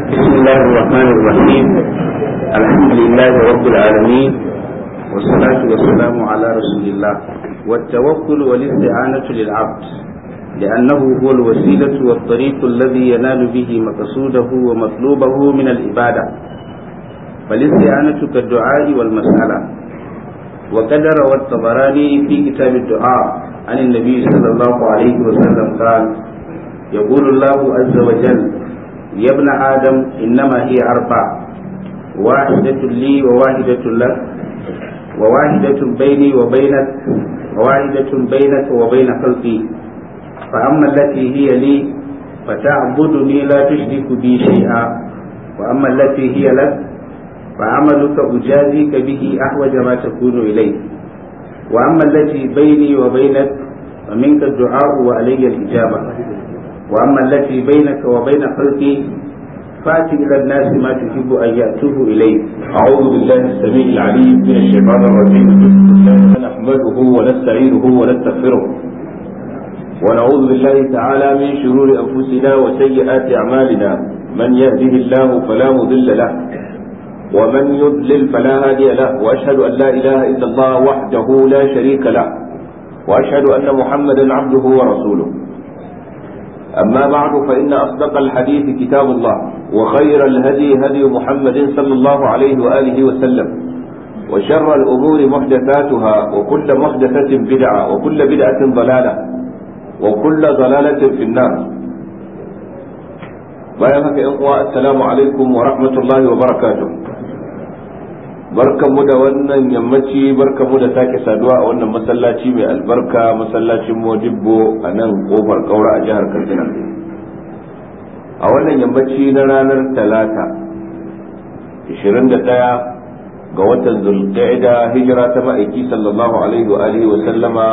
بسم الله الرحمن الرحيم. الحمد لله رب العالمين، والصلاة والسلام على رسول الله. والتوكل والاستعانة للعبد، لأنه هو الوسيلة والطريق الذي ينال به مقصوده ومطلوبه من العبادة، فالاستعانة كالدعاء والمسألة. وقد روى الطبراني في كتاب الدعاء عن النبي صلى الله عليه وسلم قال: يقول الله عز وجل: يا ابن آدم إنما هي أربع، واحدة لي وواحدة لك، وواحدة بيني وبينك، وواحدة بينك وبين خلقي. فأما التي هي لي فتعبدني لا تشرك بي شيئا، وأما التي هي لك فعملك أجازيك به أحوج ما تكون إليه، وأما التي بيني وبينك فمنك الدعاء وعلي الإجابة، وأما التي بينك وبين خلقي فأتي إلى الناس ما تحب أن يأتوه إليه. أعوذ بالله السميع العليم من الشيطان الرجيم. نحمده ونستعينه ونستغفره، ونعوذ بالله تعالى من شرور أنفسنا وسيئات أعمالنا. من يهده الله فلا مضل له، ومن يضلل فلا هادي له، وأشهد أن لا إله إلا الله وحده لا شريك له، وأشهد أن محمدا عبده ورسوله. أما بعد، فإن أصدق الحديث كتاب الله، وخير الهدي هدي محمد صلى الله عليه وآله وسلم، وشر الأمور محدثاتها، وكل محدثة بدعة، وكل بدعة ضلالة، وكل ضلالة في النار. بيانك إخوة، السلام عليكم ورحمة الله وبركاته. barkanmu da wannan yammaci, barkanmu da sake saduwa a wannan masallaci mai albarka, masallacin Modibbo a nan kofar Kaura a jihar Katsina, a wannan yammaci na ranar Talata 21 ga watan Zulqa'ida, hijira ta ma'aiki sallallahu alaihi wa alihi wa sallama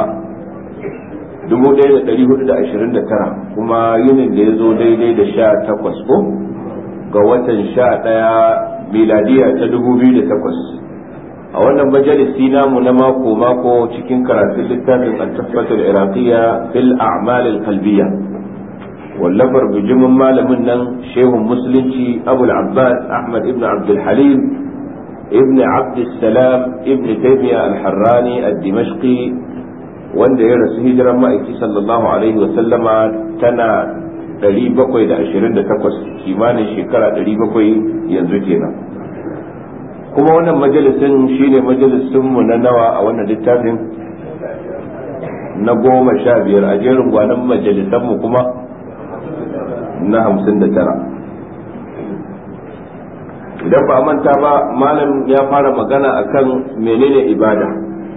1429, kuma yinin da ya zo daidai da 18 ko ga watan 11 miladiya ta 2008. a wannan majalisi namu na mako cikin karatun littafin al-tuhfatul iraqiyya fil a'mal al-qalbiyya, wallafar bijimin malamin nan shehun musulunci Abu al-Abbas Ahmad ibn Abdul Halim ibn Abd salam ibn Taymiyyah al-Harrani al-Dimashqi, wanda ya rasu hijiran ma'aiki sallallahu alaihi wa sallama tana 728, kimanin shekara 700 yanzu kenan. kuma wannan majalisin shine majalisinmu na nawa a wannan littafin? na 15 a jerin gwanon majalisanmu kuma na 59. idan ba a manta ba, malam ya fara magana akan menene ibada,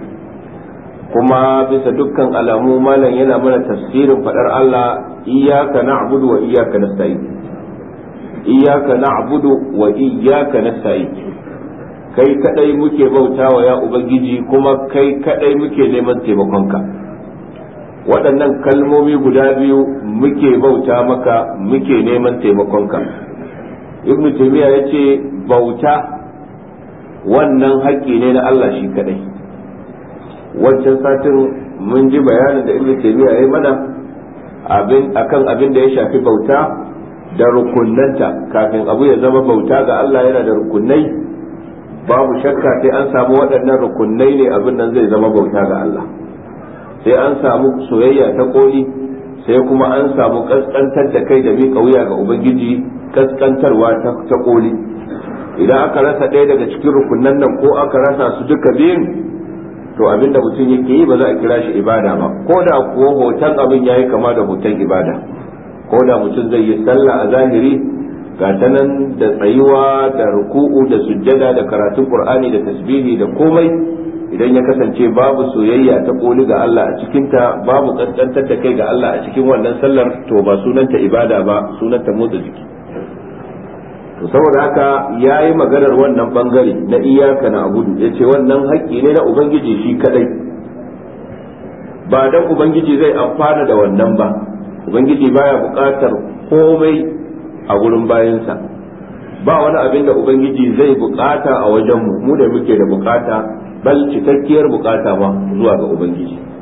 kuma bisa dukkan alamu malam yana mana tafsirin fadar Allah: iyyaka na'budu wa iyyaka nasta'in. iyyaka na'budu wa iyyaka nasta'in, kai kadai muke bautawa ya ubangiji, kuma kai kadai muke neman taimakonka. waɗannan kalmomi guda biyu, muke bauta maka, muke neman taimakonka. ibnu taymiya yace bauta wannan haƙƙi ne na Allah shi kadai. wancan satin mun ji bayanin da ibnu taymiya yayi mana akan abin da ya shafi bauta da rukunnanta. kafin abu ya zama bauta ga Allah yana da rukunnai, babu shakka sai an samu waɗannan rukunnai ne abin nan zai zama bauta ga Allah. sai an samu soyayya ta koli, sai kuma an samu kaskantar da kai da miƙa wuya ga ubangiji, kaskantarwa ta koli. idan aka rasa ɗaya daga cikin rukunnan nan, ko aka rasa su duka biyun, to abinda mutum yake yi ba za a kira shi ibada ba, ko da kuwa hoton abin yayi kama da hoton ibada. ko da mutum zai yi sallah a zahiri, ga ta nan da tsayuwa da ruku'u da sujjada da karatun qur'ani da tasbihi da komai, idan ya kasance babu soyayya ta koli ga Allah a cikinta, babu kaskantar da kai ga Allah a cikin wannan sallar, to ba sunanta ibada ba, sunanta motsa jiki. to saboda haka yayi maganar wannan bangare na iyyaka na'budu, yace wannan haƙƙi ne na ubangiji shi kadai, ba dan ubangiji zai amfana da wannan ba. ubangiji baya buƙatar komai a gurin bayansa, ba wani abin da ubangiji zai buƙata a wajenmu, mu da muke da buƙata, bal cikakkiyar buƙata ma zuwa ga ubangiji.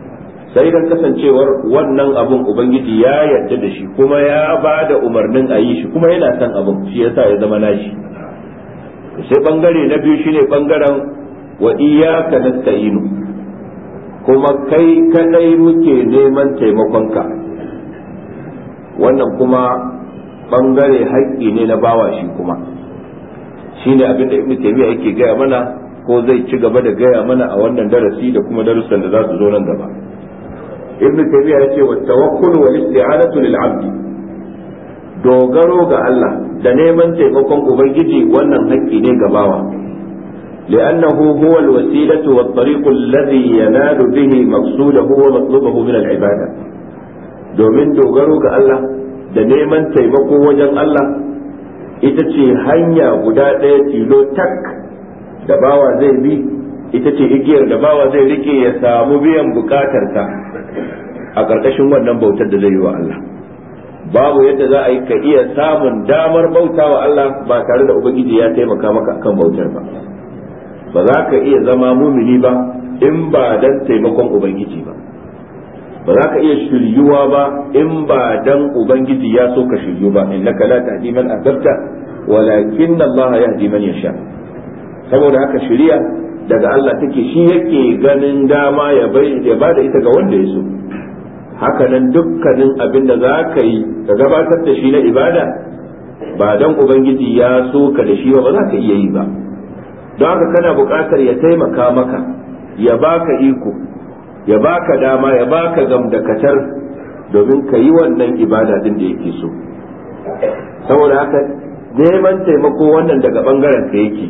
sai dan kasancewar wannan abun ubangiji ya yarda da shi kuma ya ba da umarnin a yi shi kuma yana son abun, shi yasa ya zama nashi. Sai bangare na biyu shine bangaren wa iyyaka nasta'inu, kuma kai kadai muke neman taimakonka. Wannan kuma bangare haƙƙi ne na bawa shi kuma shine abin da Ibn Taymiyyah yake gaya mana, ko zai ci gaba da gaya mana a wannan darasi da kuma darussan da za su zo nan gaba. Ibn Taymiyyah yace wa tawakkul wal isti'anatu lil 'abd, dogaro ga Allah da neman taimakon ubangiji wannan haƙƙi ne ga bawa, li'annahu huwa al-wasilatu wat-tariq alladhi yanalu bihi maqsudahu wa matlubahu min al-ibada. Domin dogaro ga Allah da neman taimako wajen Allah ita ce hanya guda ɗaya tilo tak da bawa zai bi, ita ce igiyar da bawa zai rike ya samu biyan bukatarsa a ƙarƙashin wannan bautar da zai yi wa Allah. Babu yadda za a yi ka iya samun damar bauta wa Allah ba tare da ubangiji ya taimaka maka akan bautar ba. Ba za ka iya zama mumini ba in ba dan taimakon ubangiji ba. Ba za ka iya shiryuwa ba in ba dan ubangiji ya so ka shiryu ba. Innaka la tahdi man ahbabta walakin Allah yahdi man yasha. Saboda haka shiriya daga Allah take, shi yake ganin dama ya bada ita ga wanda ya so. Haka nan dukkanin abin da za ka yi ka gabatar da shi na ibada ba dan ubangiji ya so ka da shi ba za ka iya yi ba. Don haka kana buƙatar ya taimaka maka, ya baka iko, ya baka dama, ya baka gamdakatar domin ka yi wannan ibada din da yake so. Saboda haka neman taimako wannan daga bangaren ka yake,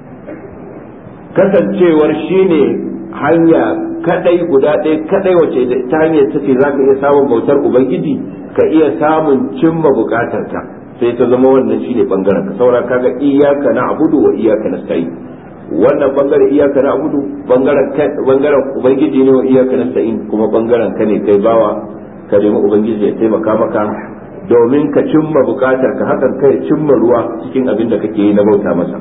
kasancewar shine hanya kadai guda ɗaya kadai wace ta hanyar ta ce za ka iya samun bautar ubangiji, ka iya samun cimma bukatarka, sai ta zama wannan shine bangaren ka. Saboda kaga iyyaka na'budu wa iyyaka nasta'in, wannan bangaren iyyaka na'budu bangaren ubangiji ne, wa iyyaka nasta'in kuma bangaren ka ne kai bawa, ka nemi ubangiji ya taimaka maka domin ka cimma bukatarka, hakan kai cimma ruwa cikin abin da kake yi na bauta masa.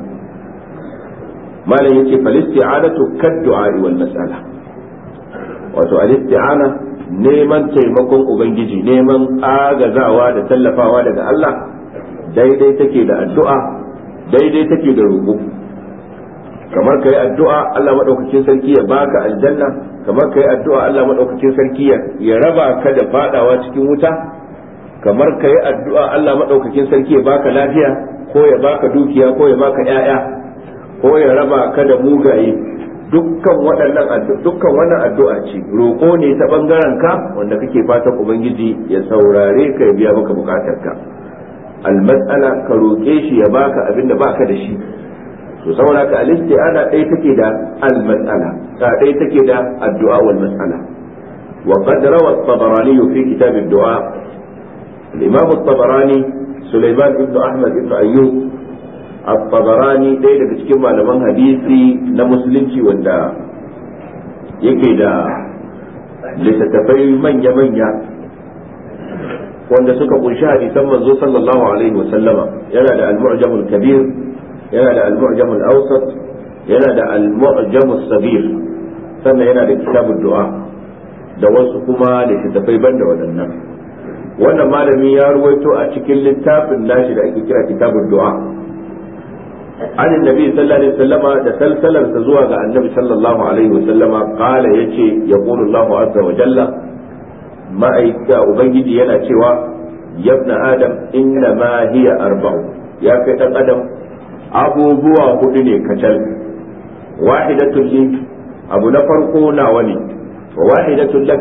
Malam yace fal isti'anatu kad-du'a wal mas'ala, wato al-isti'ana neman taimakon ubangiji, neman agazawa da tallafawa daga Allah daidai take da addu'a, daidai take da roƙo. Kamar kai addu'a Allah madaukakin sarki ya baka aljanna, kamar kai addu'a Allah madaukakin sarki ya raba ka da fadawa cikin wuta, kamar kai addu'a Allah madaukakin sarki ya baka lafiya ko ya baka dukiya ko ya baka 'ya'ya ko ya raba ka da mugaye. Dukkan wannan addu'a ce, roƙo ne ta bangaren ka wanda kake fatan ubangiji ya saurare ka ya biya maka bukatarka. Al-mas'ala ka roƙe shi ya baka abin da baka da shi. To saboda ka al-isti'ana dai take da al-mas'ala, ta dai take da addu'a wal mas'ala. Wa qad rawa at-Tabarani fi kitab ad-du'a, al-Imam at-Tabarani Sulaiman ibn Ahmad ibn Ayyub at-Tabarani ɗaya daga cikin malaman hadisi na musulunci wanda yake da littattafai manya-manya wanda suka kunshi hadisan manzo sallallahu alaihi wa sallama. Yana da al-Mu'jam al-Kabir, yana da al-Mu'jam al-Awsat, yana da al-Mu'jam al-Saghir, sannan yana da kitabud du'a da wasu kuma littattafai banda waɗannan. Wannan malami ya ruwaito a cikin littafin nashi da ake kira kitabud du'a عن النبي صلى الله عليه وسلم ده سلسلة تزوى النبي صلى الله عليه وسلم قال يجي يقول الله عز وجل ما أيك أبنجي ينا شوى يا ابن آدم إنما هي أربع يا كيت قدم أبو بوا هدني كتل واحدة لي أبو نفرقونا ولي وواحدة لك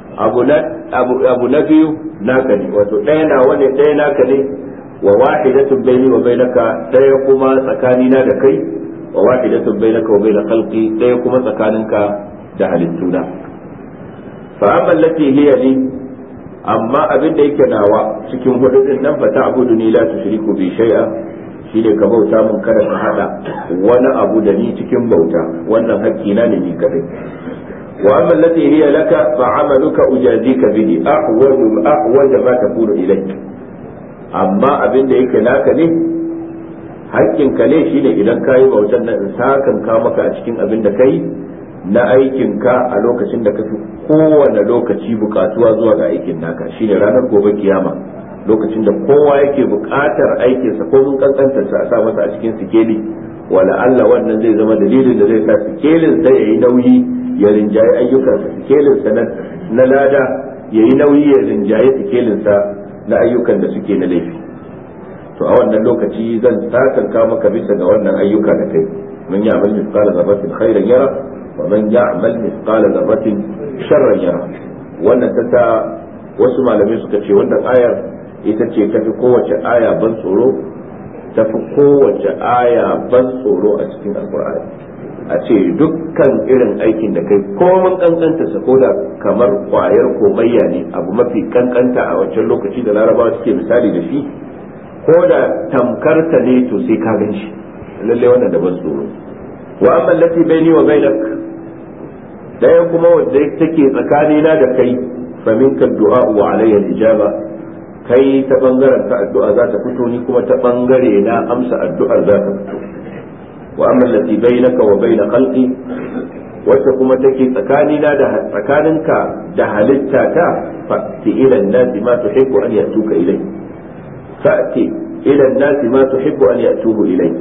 أبو نبي ناكني وتؤنا ولي ناكني wa wahidatun baini wa bainaka, daya kuma tsakanina da kai, wa wahidatun bainaka wa bainal khalqi, daya kuma tsakaninka da halittuna. Fa amma allati hiya li, amma abin da yake nawa cikin hududin nan, fa ta'buduni la tushriku bi shay'a, shine ka bauta mun kada ka hada wani abu da ni cikin bauta, wannan hakkina ne ni kadai. Wa amma allati hiya laka fa amaluka ujazika bihi ahwaju ma takunu ilayk, amma abin da yake naka ne, hakkin ka ne shine idan kayi bautan nan in sakan ka maka a cikin abin da kai na aikinka a lokacin da kafi kowane lokaci bukatuwa zuwa ga aikin naka, shine ranar gobe kiyama, lokacin da kowa yake bukatar aikinsa ko mun kankantarsa a sa masa a cikin sikeli, wala Allah wannan zai zama dalilin da zai sa sikelin sa yayi nauyi ya rinjaye ayyukansa, sikelin sa na lada yayi nauyi ya rinjaye sikelin sa na ayyukan da suke na laifi. To a wannan lokaci zan sakanka maka bisa ga wannan ayyuka da kai. Man ya'mal mithqala dharratin khairan yara wa man ya'mal mithqala dharratin sharran yara. Wannan ta wasu malamai suka ce wannan ayar ita ce tafi kowace aya ban tsoro, tafi kowace aya ban tsoro a cikin alkur'ani. A ce dukkan irin aikin da kai komin kankanta sa ko da kamar kwayar komayya ne, abu mafi kankanta a wancan lokaci da larabawa suke misali da shi, ko da tamkarta ne to sai ka gan shi, lalle wannan da ban tsoro. Wa amma allati baini wa bainak, daya kuma wanda take tsakanina da kai, fa minka du'a wa alayya al-ijaba, kai ta bangaren ka addu'a za ta fito, ni kuma ta bangare na amsa addu'ar za ta fito. Wa amma allati bainaka wa bain khalqi, wacce kuma take tsakanina da tsakaninka da halitta ta, fa'ti ila an-nasi ma tuhibbu an yatuka ilayk, fa'ti ila an-nasi ma tuhibbu an yatuhu ilayk,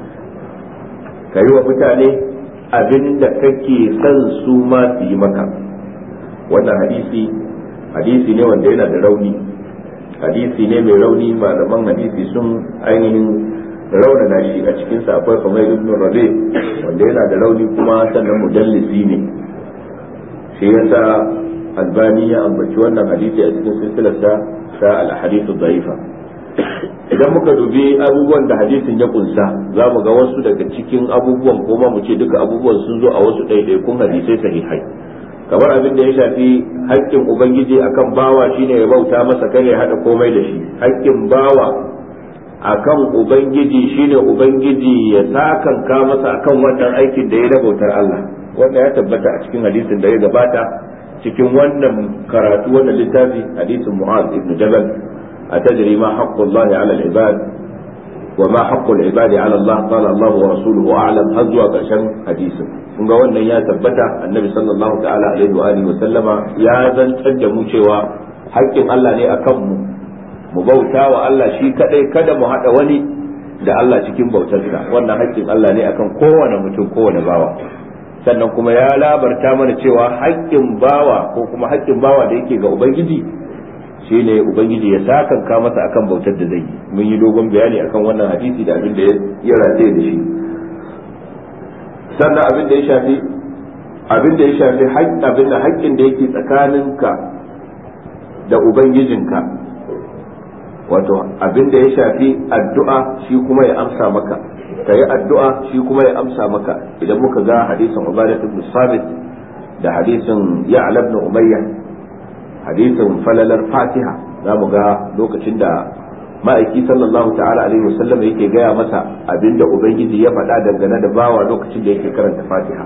kai wa mutane abinda kake son su ma su yi maka. Wannan hadisi ne wanda yana da rauni, hadisi ne mai rauni, malaman hadisi sun ainihin raunana shi. A cikin sa akwai Humayd ibn Rabi wanda yana da rauni kuma sannan mudallisi ne, shi yasa Albani ya ambaci wannan hadisi a cikin silsilarsa ta al-ahadith ad-da'ifa. Idan muka dubi abubuwan da hadisin ya kunsa, za mu ga wasu daga cikin abubuwan, kuma mu ce duka abubuwan sun zo a wasu ɗaiɗaikun hadisai sahihai. Kamar abin da ya shafi haƙƙin ubangiji akan bawa shine ya bauta masa, kare ya haɗa komai da shi. haƙƙin bawa akan ubangiji shine ubangiji ya sakanka masa akan wannan aikin da ya da bautar Allah. Wannan ya tabbata a cikin hadisin da ya gabata cikin wannan karatu, wannan littafi, hadisin Mu'adh ibn Jabal, atadri ma haqqullahi 'ala al-ibad wa ma haqqul ibadi 'ala Allah, qala Allah wa rasuluhu a'lam, har zuwa ƙarshen hadisin. Kun ga wannan ya tabbata, annabi sallallahu ta'ala alaihi wa alihi wa sallama ya zantar da mu cewa haƙƙin Allah ne akan mu bauta wa Allah shi kadai, kada mu hada wani da Allah cikin bautarsa. Wannan haƙƙin Allah ne akan kowane mutum, kowane bawa. Sannan kuma ya labarta mana cewa haƙƙin bawa ko kuma haƙƙin bawa da yake ga ubangiji shine ubangiji ya sakanka masa akan bautar da zai yi. Mun yi dogon bayani akan wannan hadisi da abin da ya rataye da shi. Sannan abin da ya shafi haƙƙin da yake tsakaninka da ubangijinka, wato abin da ya shafi addu'a shi kuma ya amsa maka, ka yi addu'a shi kuma ya amsa maka. Idan muka ga hadisin Ubadah ibn Samit da hadisin Ya'la ibn Umayyah, hadisin falalar Fatiha, za mu ga lokacin da ma'aiki sallallahu ta'ala alaihi wasallam yake gaya masa abinda ubangiji ya faɗa dangane da bawa lokacin da yake karanta Fatiha.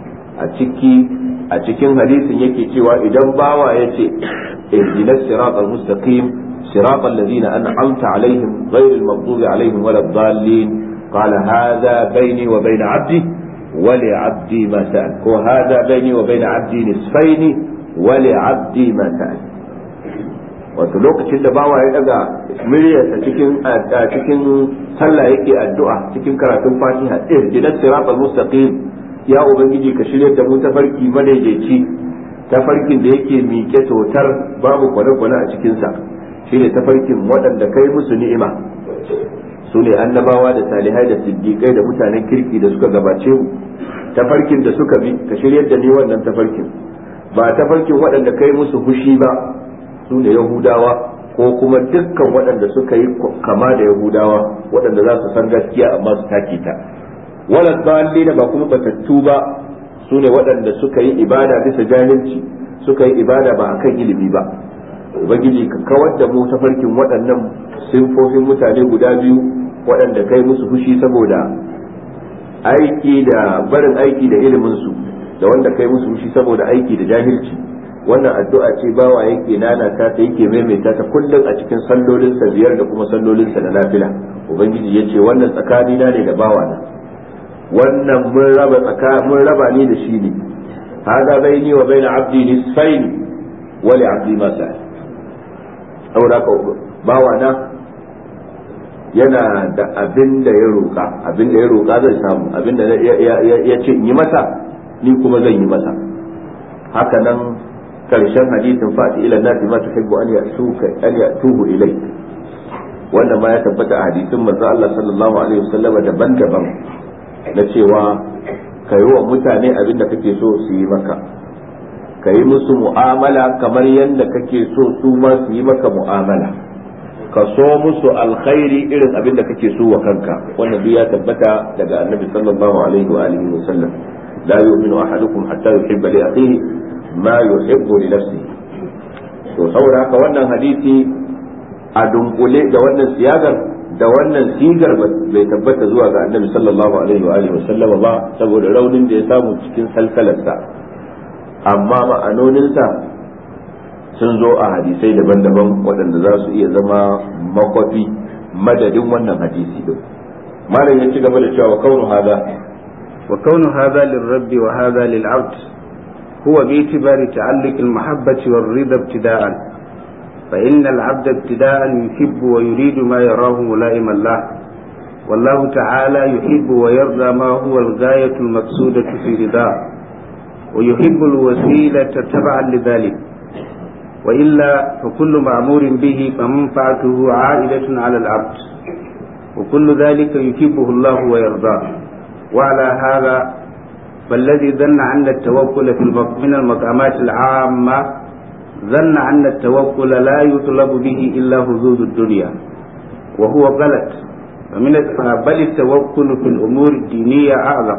A cikin hadisin yake cewa idan bawa ya ce ihdinas siratal mustaqim siratal ladzina an'amta alaihim ghayril maghdubi alaihim waladdallin, qala hadha bayni wa bayna 'abdi wa li 'abdi ma sa'al, ko hadha bayni wa bayna 'abdi nisfaini wa li 'abdi ma sa'al. Wato lokacin da bawa ya daga muryarsa cikin sallah yake addu'a cikin karatun Fatiha, ihdinas siratal mustaqim, ya ubangiji ka shiryar da mu tafarki madaidaici, tafarkin da yake miƙe totar babu kwane-kwane a cikinsa, shine tafarkin waɗanda kai musu ni'ima, su ne annabawa da salihai da siddiƙai da mutanen kirki da suka gabace mu. Tafarkin da suka bi ka shiryar da ni wannan tafarkin, ba tafarkin waɗanda kai musu fushi ba, su ne Yahudawa ko kuma dukkan waɗanda suka yi kama da Yahudawa, waɗanda za su san gaskiya amma su take ta. Wala dallina, ba kuma batattu ba, su ne waɗanda suka yi ibada bisa jahilci, suka yi ibada ba akan ilimi ba. Ubangiji ka kawar da mu tafarkin waɗannan sinfofin mutane guda biyu, waɗanda kai musu fushi saboda aiki da barin aiki da ilimin su, da wanda kai musu fushi saboda aiki da jahilci. Wannan addu'a ce bawa yake nanata ta, yake maimaita ta kullum a cikin sallolinsa biyar da kuma sallolinsa na nafila. Ubangiji ya ce wannan tsakanina ne da bawana, wannan mun raba ni da shi ne, hada baini wa baina abdi nisfain wa li abdi ma sa'al saboda ka bawa na yana da abin da ya roƙa zai samu, abin da ya ce yi masa ni kuma zan yi masa. Haka nan karshen hadisin fati ila nasi ma tuhibbu an yatuhu ilai, wannan ma ya tabbata a hadisin manzo Allah sallallahu alaihi wasallam daban-daban na cewa ka yi wa mutane abin da kake so su yi maka, ka yi musu mu'amala kamar yadda kake so su ma su yi maka mu'amala, ka so musu alkhairi irin abin da kake so wa kanka. Wannan duk ya tabbata daga annabi sallallahu alaihi wa alihi wa sallam. la yu'minu ahadukum hatta yuhibba li akhihi ma yuhibbu li nafsihi. To saboda haka wannan hadisi a dunkule da wannan siyagar da wannan sigar bai tabbata zuwa ga annabi sallallahu alaihi wa alihi wa sallama ba, saboda raunin da ya samu cikin salsalarsa, amma ma'anoninsa sun zo a hadisai daban-daban waɗanda za su iya zama makwafi madadin wannan hadisi din. malam ya ci gaba da cewa wa kaunu hadha lirabbi wa hadha lil'abd huwa bi itibari ta'alluq al-mahabbati war-ridha ibtida'an fa inna al-'abda ibtida'an yuhibbu wa yuridu ma yarahu mulaiman lah wallahu ta'ala yuhibbu wa yarda ma huwa al-ghayatu al-maqsudatu fi ridah wa yuhibbu al-wasilata tab'an lidhalik وإلا فكل مأمور به فمنفعته عائدة على العبد وكل ذلك يحبه الله ويرضاه. وعلى هذا فالذي ظن أن التوكل من المقامات العامة ظن أن التوكل لا يطلب به إلا حظوظ الدنيا وهو غلط، بل التوكل في الأمور الدينية أعظم.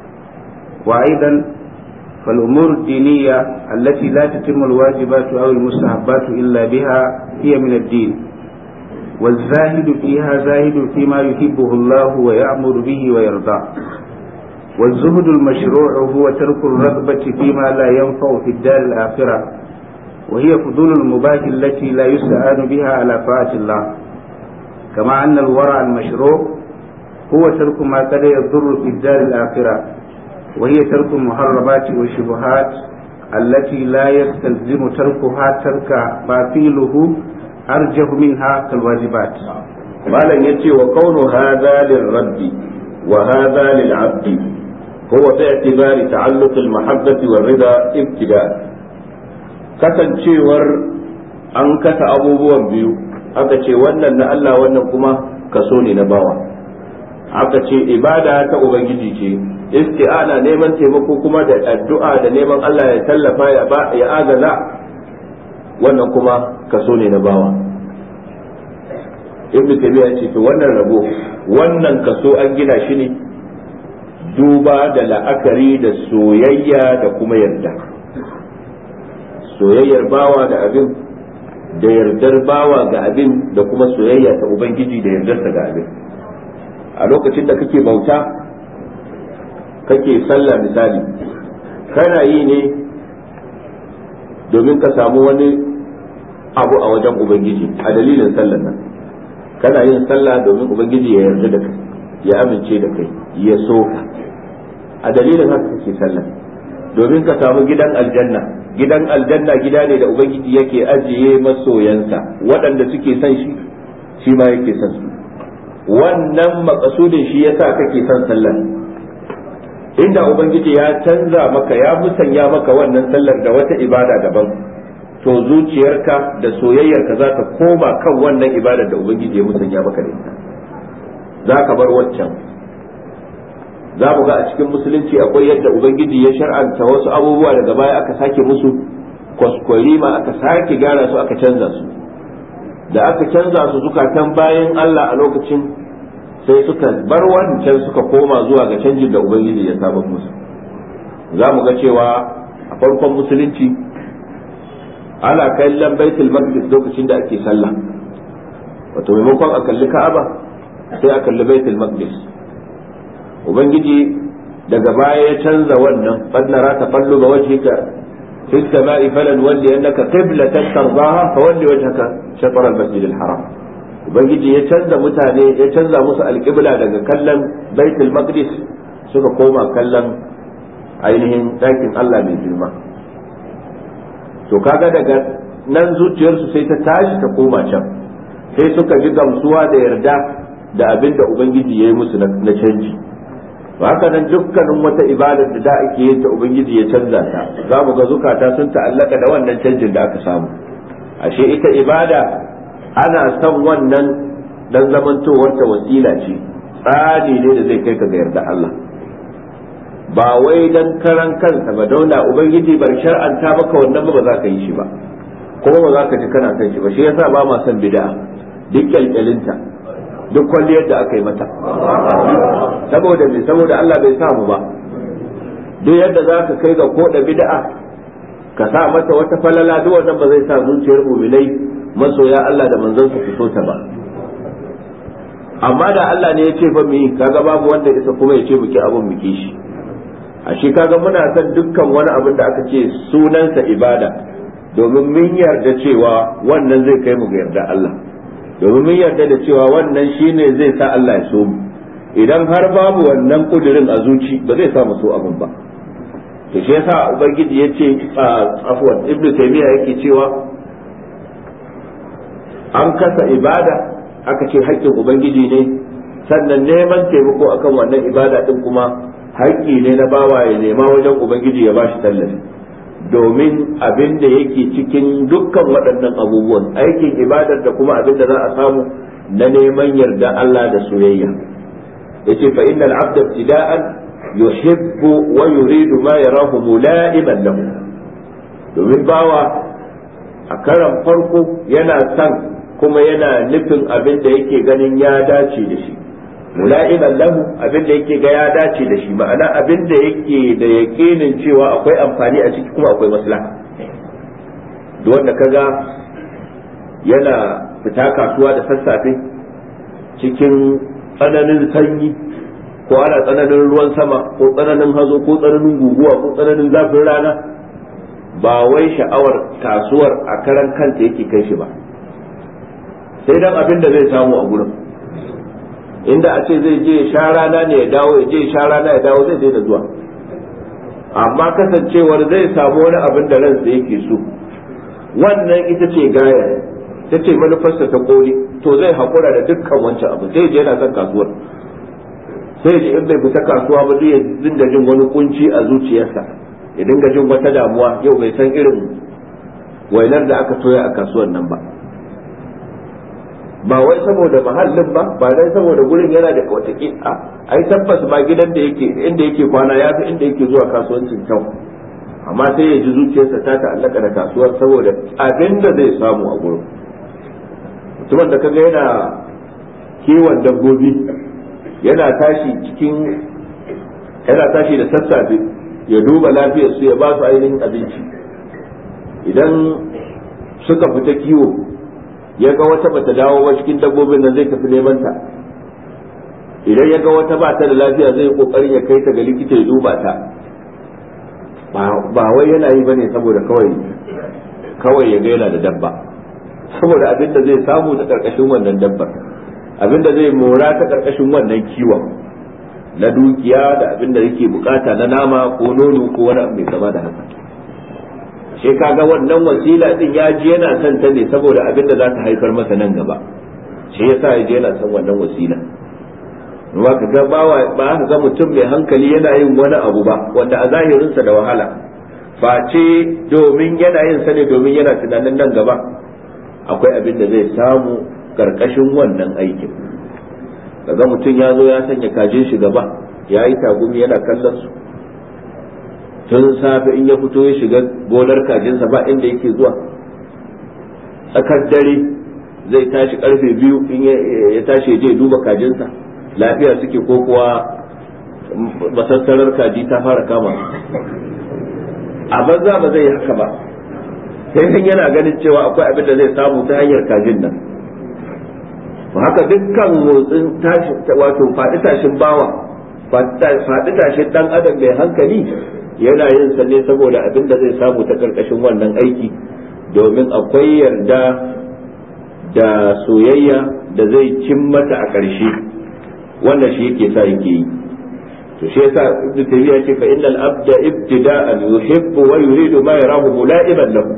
وأيضا فالأمور الدينية التي لا تتم الواجبات أو المستحبات إلا بها هي من الدين، والزاهد فيها زاهد فيما يحبه الله ويأمر به ويرضاه. والزهد المشروع هو ترك الرغبة فيما لا ينفع في الدار الآخرة، وهي فضول المباح التي لا يستعان بها على طاعة الله. كما أن الورع المشروع هو ترك ما قد يضر في الدار الآخرة، وهي ترك المحرمات والشبهات التي لا يستلزم تركها ترك ما فعله أرجح منها كالواجبات. malam yace wa kaunu hadha lirabbi wa hadha lil'abdi huwa bi'tibari ta'alluq al-mahabbati war-ridha ibtida'. Kasancewar an kasa abubuwan biyu, aka ce wannan na Allah wannan kuma kaso ne na bawa, aka ce ibada ta ubangiji ce, isti'ana neman taimako kuma da addu'a da neman Allah ya tallafa ya agaza, wannan kuma kaso ne na bawa. Ibn Taymiyyah ce to wannan rabo, wannan kaso an gina shi ne duba da la'akari da soyayya da kuma yarda. Soyayyar bawa da abin da yardar bawa ga abin da kuma soyayya ta ubangiji da yardarsa ga abin. A lokacin da kake bauta kake sallah misali, kana yi ne domin ka samu wani abu a wajen ubangiji a dalilin sallar nan. Kana yin sallah domin ubangiji ya yarda da kai, ya amince da kai, ya so ka, a dalilin haka kake sallah. Domin ka samu gidan aljanna gida ne da ubangiji yake ajiye masoyansa waɗanda suke son shi, shi ma yake son su. Wannan makasudin shi yasa kake son sallah. Inda ubangiji ya canza maka, ya musanya maka wannan sallar da wata ibada daban, to zuciyarka da soyayyarka za ta koma kan wannan ibadar da ubangiji ya musanya maka da ita, za ka bar waccan. Za mu ga a cikin musulunci akwai yadda ubangiji ya shar'anta wasu abubuwa daga baya aka sake musu kwaskwarima, aka sake gyara su, aka canza su. Da aka canza su zukatan bayan Allah a lokacin sai suka bar wancan suka koma zuwa ga canjin da ubangiji ya saba musu. Za mu ga cewa a farkon musulunci ana kallon baitul maqdis lokacin da ake sallah, wato maimakon a kalli ka'aba sai a kalli baitul maqdis. Ubangiji daga baya ya canza wannan, qad nara taqalluba wajhika fi as-sama'i falan walli annaka qiblatan tardaha fa walli wajhaka shatr al-masjid al-haram. Ubangiji ya canza mutane, ya canza musu alƙibla daga kallon baitul maqdis suka koma kallon ainihin ɗakin Allah mai girma. To kaga daga nan zuciyarsu sai ta tashi ta koma can, sai suka ji gamsuwa da yarda da abin da Ubangiji ya yi musu na canji. Haka nan dukkanin wata ibadar da ake yin ta Ubangiji ya canza ta, za mu ga zukata sun ta'allaka da wannan canjin da aka samu. Ashe ita ibada ana son wannan dan zamantowar ta wasila ce, tsari ne da zai kai ka ga yarda Allah, ba wai dan karan kansa ba. Dauna Ubangiji bar shar'anta maka wannan ba za ka yi shi ba, kuma ba za ka ji kana son shi ba. Shi yasa ba ma son bid'a, duk kyalkyalinta, duk kwalliyar da aka yi mata, saboda Allah bai samu ba. Duk yadda za ka kai ga koda bid'a ka sa mata wata falala, duk wannan ba zai sa zuciyar mu'minai masoya Allah da manzon su fito ta ba. Amma da Allah ne ya ce fa mu kaga babu wanda isa kuma ya ce muke abun muke shi. Ashe kaga muna son dukkan wani abin da aka ce sunansa ibada, domin mun yarda cewa wannan zai kai mu ga yarda Allah, domin mun yarda da cewa wannan shine zai sa Allah ya so mu. Idan har babu wannan kudirin a zuci ba zai sa mu so abin ba. To shi yasa Ubangiji ya ce afwan Ibn Taymiyyah yake cewa an kasa ibada, aka ce haƙƙin Ubangiji ne, sannan neman taimako akan wannan ibada din kuma haƙƙi ne na bawa ya nema wajen Ubangiji ya bashi tallafi. Domin abin da yake cikin dukkan waɗannan abubuwan, aikin ibadar da kuma abin da za a samu na neman yarda Allah da soyayya. Yace fa innal abda ibtida'an yuhibbu wa yuridu ma yarahu mula'iman lahu. Domin bawa a karan farko yana son kuma yana nufin abin da yake ganin ya dace da shi. Mula'iman lahu, abin da yake ga ya dace da shi, ma'ana abin da yake da yakinin cewa akwai amfani a ciki kuma akwai maslaha. Duk wanda kaga yana fita kasuwa da sassafe cikin tsananin sanyi, ko ana tsananin ruwan sama, ko tsananin hazo, ko tsananin guguwa, ko tsananin zafin rana, ba wai sha'awar kasuwar a karan kanta yake kai shi ba, sai dan abin da zai samu a gurin. Inda a ce zai je sha rana ne ya dawo, ya je sha rana ya dawo, zai daina zuwa. Amma kasancewar zai samu wani abin da ransa yake so, wannan ita ce gaya, ita ce manufarsa ta koli, to zai haƙura da dukkan wancan abu, sai je yana son kasuwar. Sai je in bai fita kasuwa ba zai dinga jin wani kunci a zuciyarsa, ya dinga jin wata damuwa, yau bai san irin wainar da aka toya a kasuwar nan ba. Ba wai saboda mahallin ba dai saboda gurin yana da wataki ai tabbas ba gidan da yake inda yake kwana ya fi inda yake zuwa kasuwancin kyau, amma sai ya ji zuciyarsa ta ta'allaka da kasuwar saboda abin da zai samu a gurin. Mutumin da kaga yana kiwon dabbobi, yana tashi da sassafe ya duba lafiyar su, ya ba su ainihin abinci. Idan suka fita kiwo ya ga wata bata dawo ba cikin dabbobin nan, zai tafi neman ta. Idan ya ga wata ba ta da lafiya, zai kokarin ya kai ta ga likita ya duba ta. Ba wai yana yi bane saboda kawai ya ga yana da dabba, saboda abin da zai samu ta karkashin wannan dabbar, abin da zai mora ta karkashin wannan kiwon na dukiya, da abin da yake bukata na nama ko nono ko wani abu mai kama da haka. Sai kaga wannan wasila din ya ji yana son ta ne saboda abin da za ta haifar masa nan gaba, shi yasa ya ji yana son wannan wasila. Ba ka ga ba ka ga mutum mai hankali yana yin wani abu ba wanda a zahirinsa da wahala, face domin yana yin sa ne domin yana tunanin nan gaba akwai abin da zai samu karkashin wannan aikin. Kaga mutum ya zo ya sanya kajin shi gaba, ya yi tagumi yana kallon su tun safe, in ya fito ya shiga gonar kajinsa ba inda yake zuwa, tsakar dare zai tashi karfe 2, in ya tashi ya je duba kajinsa lafiya suke ko kuwa masassarar kaji ta fara kama. A banza ba zai yi haka ba, sai yana ganin cewa akwai abin da zai samu ta hanyar kajin nan. Haka dukkan motsin tashi, wato faɗi tashin bawa, faɗi tashin ɗan adam mai hankali yana yin sa ne saboda abin da zai samu ta karkashin wannan aiki, domin akwai yarda da soyayya da zai cin mata a ƙarshe, wannan shi yake sa yake yi. to shi yasa ibnu taymiya ce fa innal abda ibtida'an yuhibbu wa yuridu ma yarahu mula'iban lahu,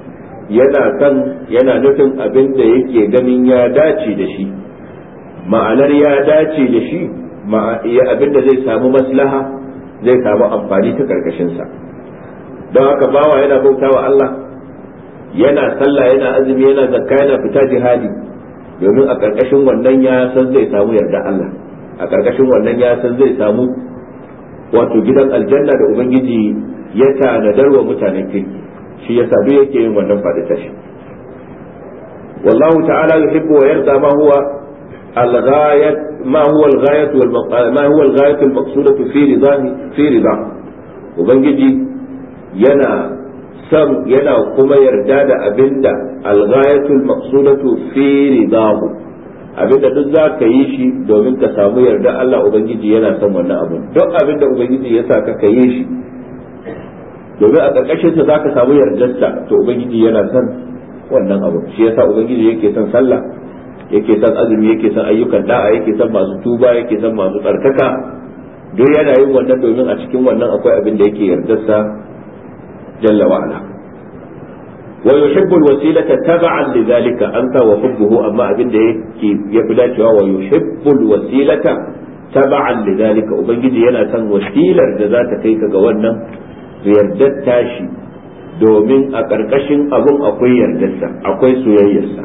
yana nufin abin da yake ganin ya dace da shi, ma'anar ya dace da shi abin da zai samu maslaha, zai samu amfani ta karkashin sa. don haka bawa yana bautawa Allah, yana sallah, yana azumi, yana zakka, yana fita jihadi, domin a karkashin wannan ya san zai samu yarda Allah, a karkashin wannan ya san zai samu wato gidan aljanna da ubangiji ya tanadar wa mutanen kirki. shi yasa duk yake yin wannan faɗi tashi. wallahu ta'ala yuhibbu wa yarda ma huwa al-ghayat ma huwa al-ghayat wal ma huwa al-ghayat al-maqsudatu fi ridahi fi ridah. ubangiji yana san yana kuma yarda da abinda al-ghayat al-maqsudatu fi ridahu, abinda duk za ka yi shi domin ka samu yarda Allah, ubangiji yana son wannan abin. duk abinda ubangiji ya sa ka yi shi domin a ƙarƙashin sa zaka samu yardarsa, to ubangiji yana son wannan abu. shi yasa ubangiji yake son sallah, yake son azumi, yake son ayyukan da'a, yake son masu tuba, yake son masu tsarkaka. duk yana yin wannan domin a cikin wannan akwai abin da yake yardarsa jalla wa ala. wa yuhibbu alwasilata tab'an lidhalika anta wa hubbuhu, amma abin da yake ya fi dacewa wa yuhibbu alwasilata tab'an lidhalika, ubangiji yana son wasilar da za ta kai ka ga wannan yardar tashi, domin a ƙarƙashin abun akwai yardarsa, akwai soyayyarsa.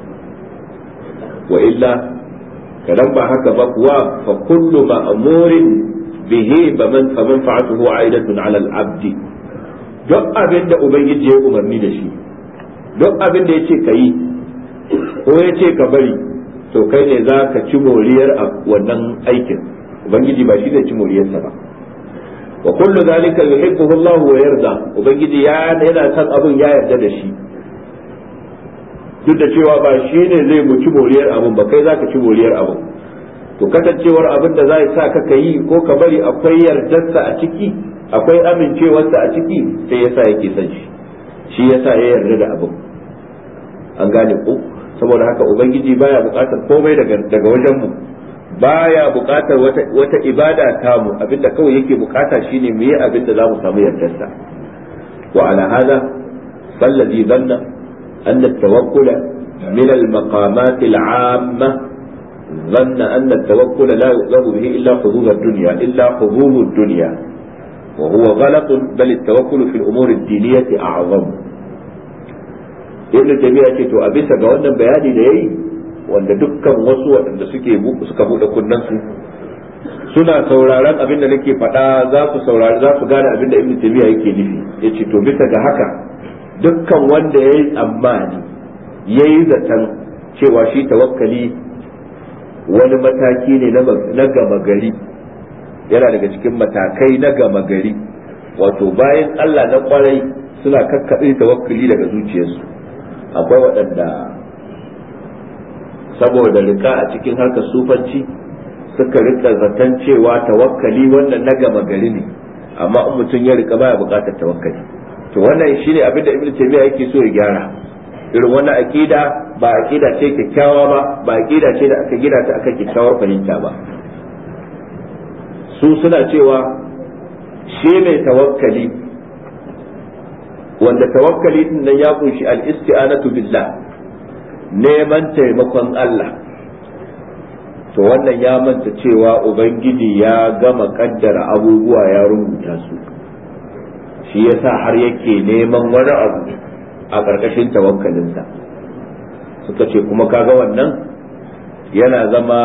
wa illa kadan ba haka ba kuwa fa kullu ma'murin bihi faman fa'atuhu aidatun 'ala al-'abd. duk abin da ubangiji ya umarni da shi, duk abin da yace kai ko yace ka bari, to kai ne za ka ci moriyar wannan aikin, ubangiji ba shi zai ci moriyarsa ba. wa kullu zalika yuhibbuhu Allah wa yarda, ubangiji yana son abun ya yarda da shi, duk da cewa ba shi ne zai muci moriyar abun ba, kai zaka ci moriyar abun. to kasancewar abin da zai sa ka yi ko ka bari akwai yardarsa a ciki, akwai amincewarsa a ciki, sai yasa yake son shi yasa ya yarda da abun. an gane ko? saboda haka ubangiji baya bukatar komai daga wajen mu, baya bukatar wata ibada tamu, abinda kawai yake bukata shine mu yi abinda za mu samu yardarsa. wa ala hada fallazi dhanna anna at-tawakkul min al-maqamat al-'amma dhanna anna at-tawakkul la yu'lamu bihi illa hudud ad-dunya wa huwa ghalat, bal at-tawakkul fi al-umur ad-diniyah a'zam. ibn Taymiyyah ce to a bisa ga wannan bayani da yayi, wanda dukkan wasu waɗanda suka buɗe kunnansu suna sauraron abin da nake faɗa za su gane abin da Ibn Taymiyyah yake nufi. yace to bisa ga haka dukkan wanda yayi tsammani yayi zaton cewa shi tawakkali wani mataki ne na gama gari, yana daga cikin matakai na gama gari, wato bayan Allah na kwarai suna kakkaɓe tawakkali daga zuciyarsu. akwai waɗanda saboda rika a cikin harkar sufanci suka rika zaton cewa tawakkali wannan na gama gari ne, amma in mutum ya rika baya bukatar tawakkali. to wannan shine abin da Ibn Taymiyyah yake so ya gyara. irin wannan aqida ba aqida ce kyakkyawa ba aqida ce da aka gina ta akan kyakkyawar fahimta ba. su suna cewa shi mai tawakkali, wanda tawakkali din nan ya kunshi al-isti'anatu billah, neman taimakon Allah, to wannan ya manta cewa ubangiji ya gama kaddara abubuwa ya rubuta su, shi yasa har yake neman wani abu a ƙarƙashin tawakkalinsa. suka ce kuma kaga wannan yana zama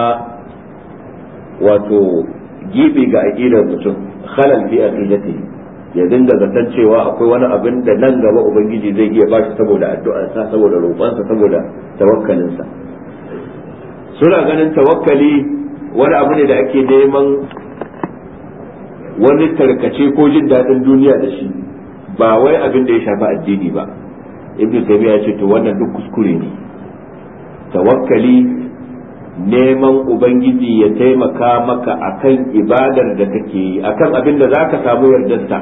wato gibi ga aqidar mutum, khalal fi aqidatihi, ya dinga zaton cewa akwai wani abin da nan gaba ubangiji zai iya bashi saboda addu'arsa, saboda roƙonsa, saboda tawakkalinsa. suna ganin tawakkali wani abu ne da ake neman wani tarkace ko jin daɗin duniya da shi, ba wai abin da ya shafi addini ba. ibn Taymiyyah ya ce to wannan duk kuskure ne. tawakkali neman ubangiji ya taimaka maka akan ibadar da kake yi, akan abin da zaka samu yardarsa,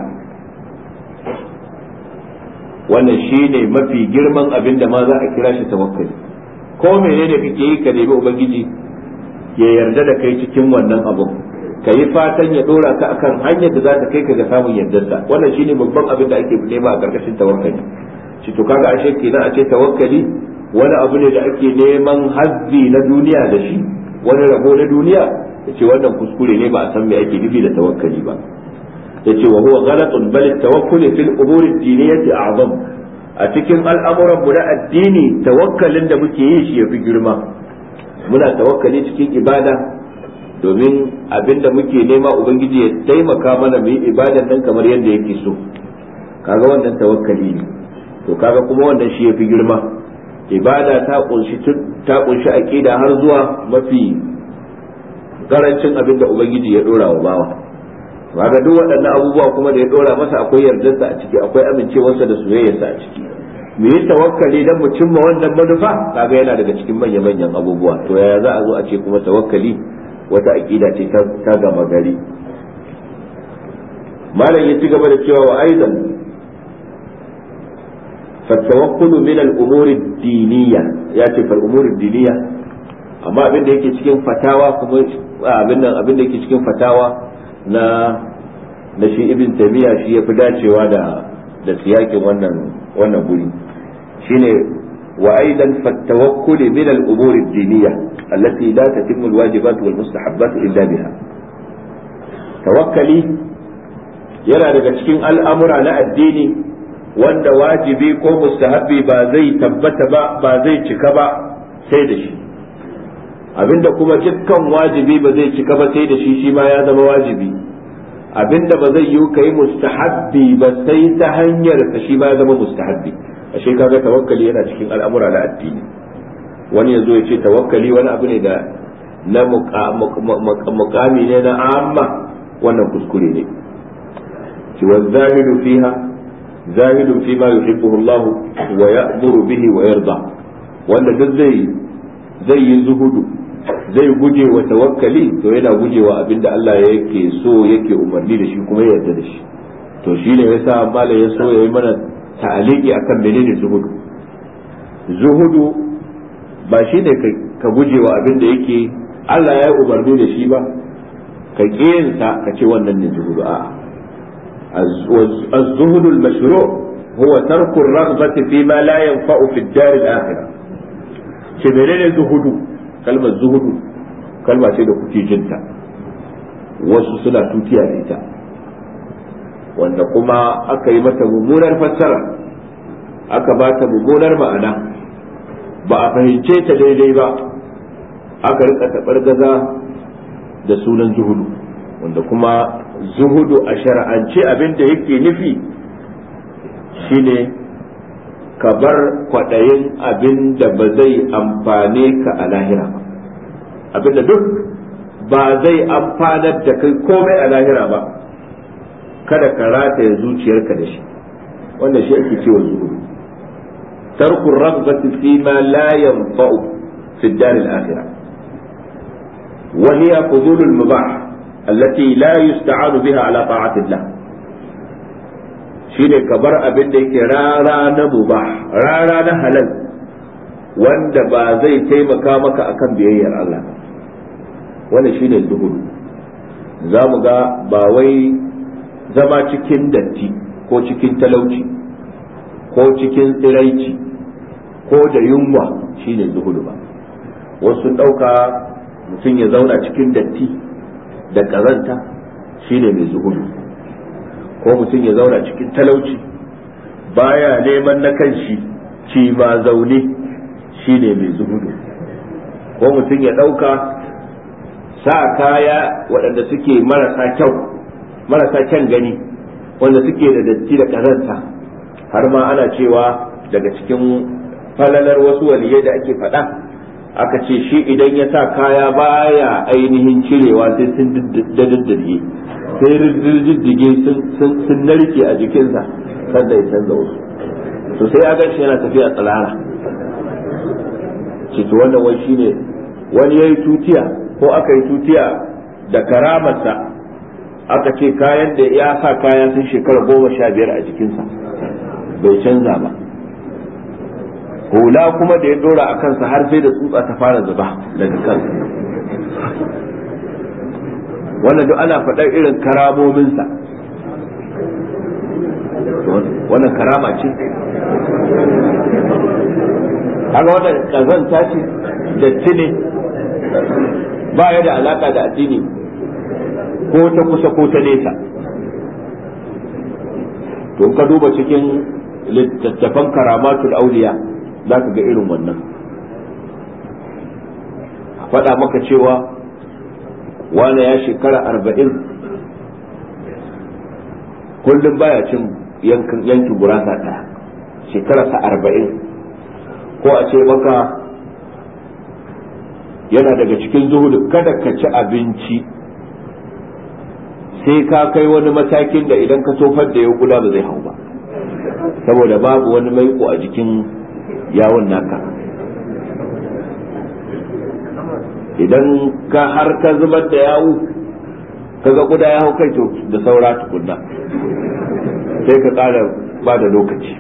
wannan shine mafi girman abin da ma za a kira shi tawakkali. ko menene kake yi ka nemi ubangiji ya yarda da kai cikin wannan abun, ka yi fatan ya dora ka akan hanyar da za ta kai ka ga samun yardarsa. Wannan shine babban abin da ake nema a karkashin tawakkali. Shi to kaga ashe kenan a ce tawakkali wani abu ne da ake neman hazzi na duniya da shi, wani rabo na duniya, yace wannan kuskure ne, ba a san me ake nufi da tawakkali ba. yace wa huwa ghalatun bal at-tawakkul fil umur ad-diniyyah a'zam. A cikin al'amuran mu na addini tawakkalin da muke yi shi yafi girma. Muna tawakkali cikin ibada domin abinda muke nema ubangiji ya taimaka mana mu yi ibadan nan kamar yadda yake so, kaga wannan tawakkali ne. to kaga kuma wannan shi yafi girma. Ibada ta kunshi aqida har zuwa mafi karancin abinda ubangiji ya dora wa bawa. kaga duk waɗannan abubuwa kuma da ya dora masa akwai yardarsa a ciki, akwai amincewarsa da soyayyarsa a ciki. mu yi tawakkali dan mu cimma wannan manufa, kaga yana daga cikin manyan abubuwa. to yaya za a zo a ce kuma tawakkali wata aqida ce ta gama gari? malam ya ci gaba da cewa wa aidan فالتوكل من الامور الدينيه yace fal umur diniya, amma abin da yake cikin fatawa kuma abin da yake cikin fatawa na shi ibn taymiya shi yafi dacewa da siyakin wannan guri, shine wa aidan fatawakkul min al umur diniya allati la tatimmu al wajibat wal mustahabbat illa biha. Tawakkali yana daga cikin al'amura na addini wanda wajibi ko mustahabbi ba zai tabbata ba zai cika ba sai da shi, abinda kuma dukkan wajibi ba zai cika ba sai da shi, shi ma ya zama wajibi. Abinda ba zai yi kai mustahabbi ba sai ta hanyar sa, shi ma ya zama mustahabbi. ashe kaga tawakkali yana cikin al'amura na addini. wani yazo ya ce tawakkali wani abu ne da na muqami ne na amma, wannan kuskure ne. ci wa zahidu fiha zahidun fi ma yuhibbuhu Allah wa ya'muru bihi wa yarda, wanda duk zai yi zuhudu, zai guje wa tawakkali, to yana guje wa abinda Allah yake so, yake umarni da shi kuma ya yarda da shi. to shine yasa malam ya so yayi mana ta'aliki akan menene zuhudu. Zuhudu ba shine ka guje wa abinda yake Allah ya umarni da shi ba, ka kiyinsa ka ce wannan ne zuhudu. a'a, الزهد المشروع هو ترك الرغبة فيما لا ينفع في الدار الآخرة. شبيرين الزهد، كلمة الزهد كلمة سيدة كتي جنتا وسسنا توتيا ليتا، wanda kuma aka yi mata mummunar fassara, aka ba ta mummunar ma'ana, ba a fahimce ta daidai ba, aka rika taɓargaza da sunan zuhudu, wanda kuma zuhudu a shar'ance abin da yake nufi shine ka bar kwaɗayin abin da ba zai amfane ka a lahira ba, abin da duk ba zai amfanar da kai komai a lahira ba, kada ka rataye zuciyarka da shi. wannan shi ake cewa zuhudu. tarku raghbati fi ma la yanfa'u fi ad-dar al-akhirah wa hiya fudul al-mubah التي لا يستعان بها على طاعة الله. shine ka bar abin da yake rara na mubah, rara na halal, wanda ba zai taimaka maka akan biyayyar Allah. wannan shine zuhudu. za mu ga ba wai zama cikin datti ko cikin talauci ko cikin tsiraici ko da yunwa shine zuhudu ba. wasu ɗauka mutum ya zauna cikin datti da ƙazanta shine mai zuhudu, ko mutum ya zauna cikin talauci baya neman na kanshi ci ma zaune shine mai zuhudu, ko mutum ya ɗauka sa kaya waɗanda suke marasa kyan gani, wanda suke da datti da ƙazanta. har ma ana cewa daga cikin falalar wasu waliyai da ake faɗa, aka ce shi idan ya sa kaya baya ainihin cirewa sai sun diddige, sai diddige sun narke a jikinsa sanda ya canza wasu, to sai ya gan shi yana tafiya tsirara. ce to wannan wai shine wani yayi tutiya ko aka yi tutiya da karamarsa, aka ce kayan da ya sa kaya sun shekara 15 a jikinsa bai canza ba, hula kuma da ya dora a kansa har sai da tsutsa ta fara zuba daga kansa. wannan duk ana faɗar irin karamominsa. Wannan karama ce, kaga wannan kazanta ce, datti ne, ba ya da alaka da addini ko ta kusa ko ta nesa. to ka duba cikin littattafan karamatul auliya za ka ga irin wannan, a faɗa maka cewa wane ya shekara 40 kullum baya cin yankin gurasa ɗaya, shekararsa 40, ko a ce maka yana daga cikin zuhudu kada ka ci abinci sai ka kai wani matakin da idan ka tofar da ya guda ba zai hau ba, saboda babu wani maiko a jikin yawon naka. Idan ka har ka zubar da yawu kaga guda ya hau kai to da saura tukunna sai ka ƙara ba da lokaci.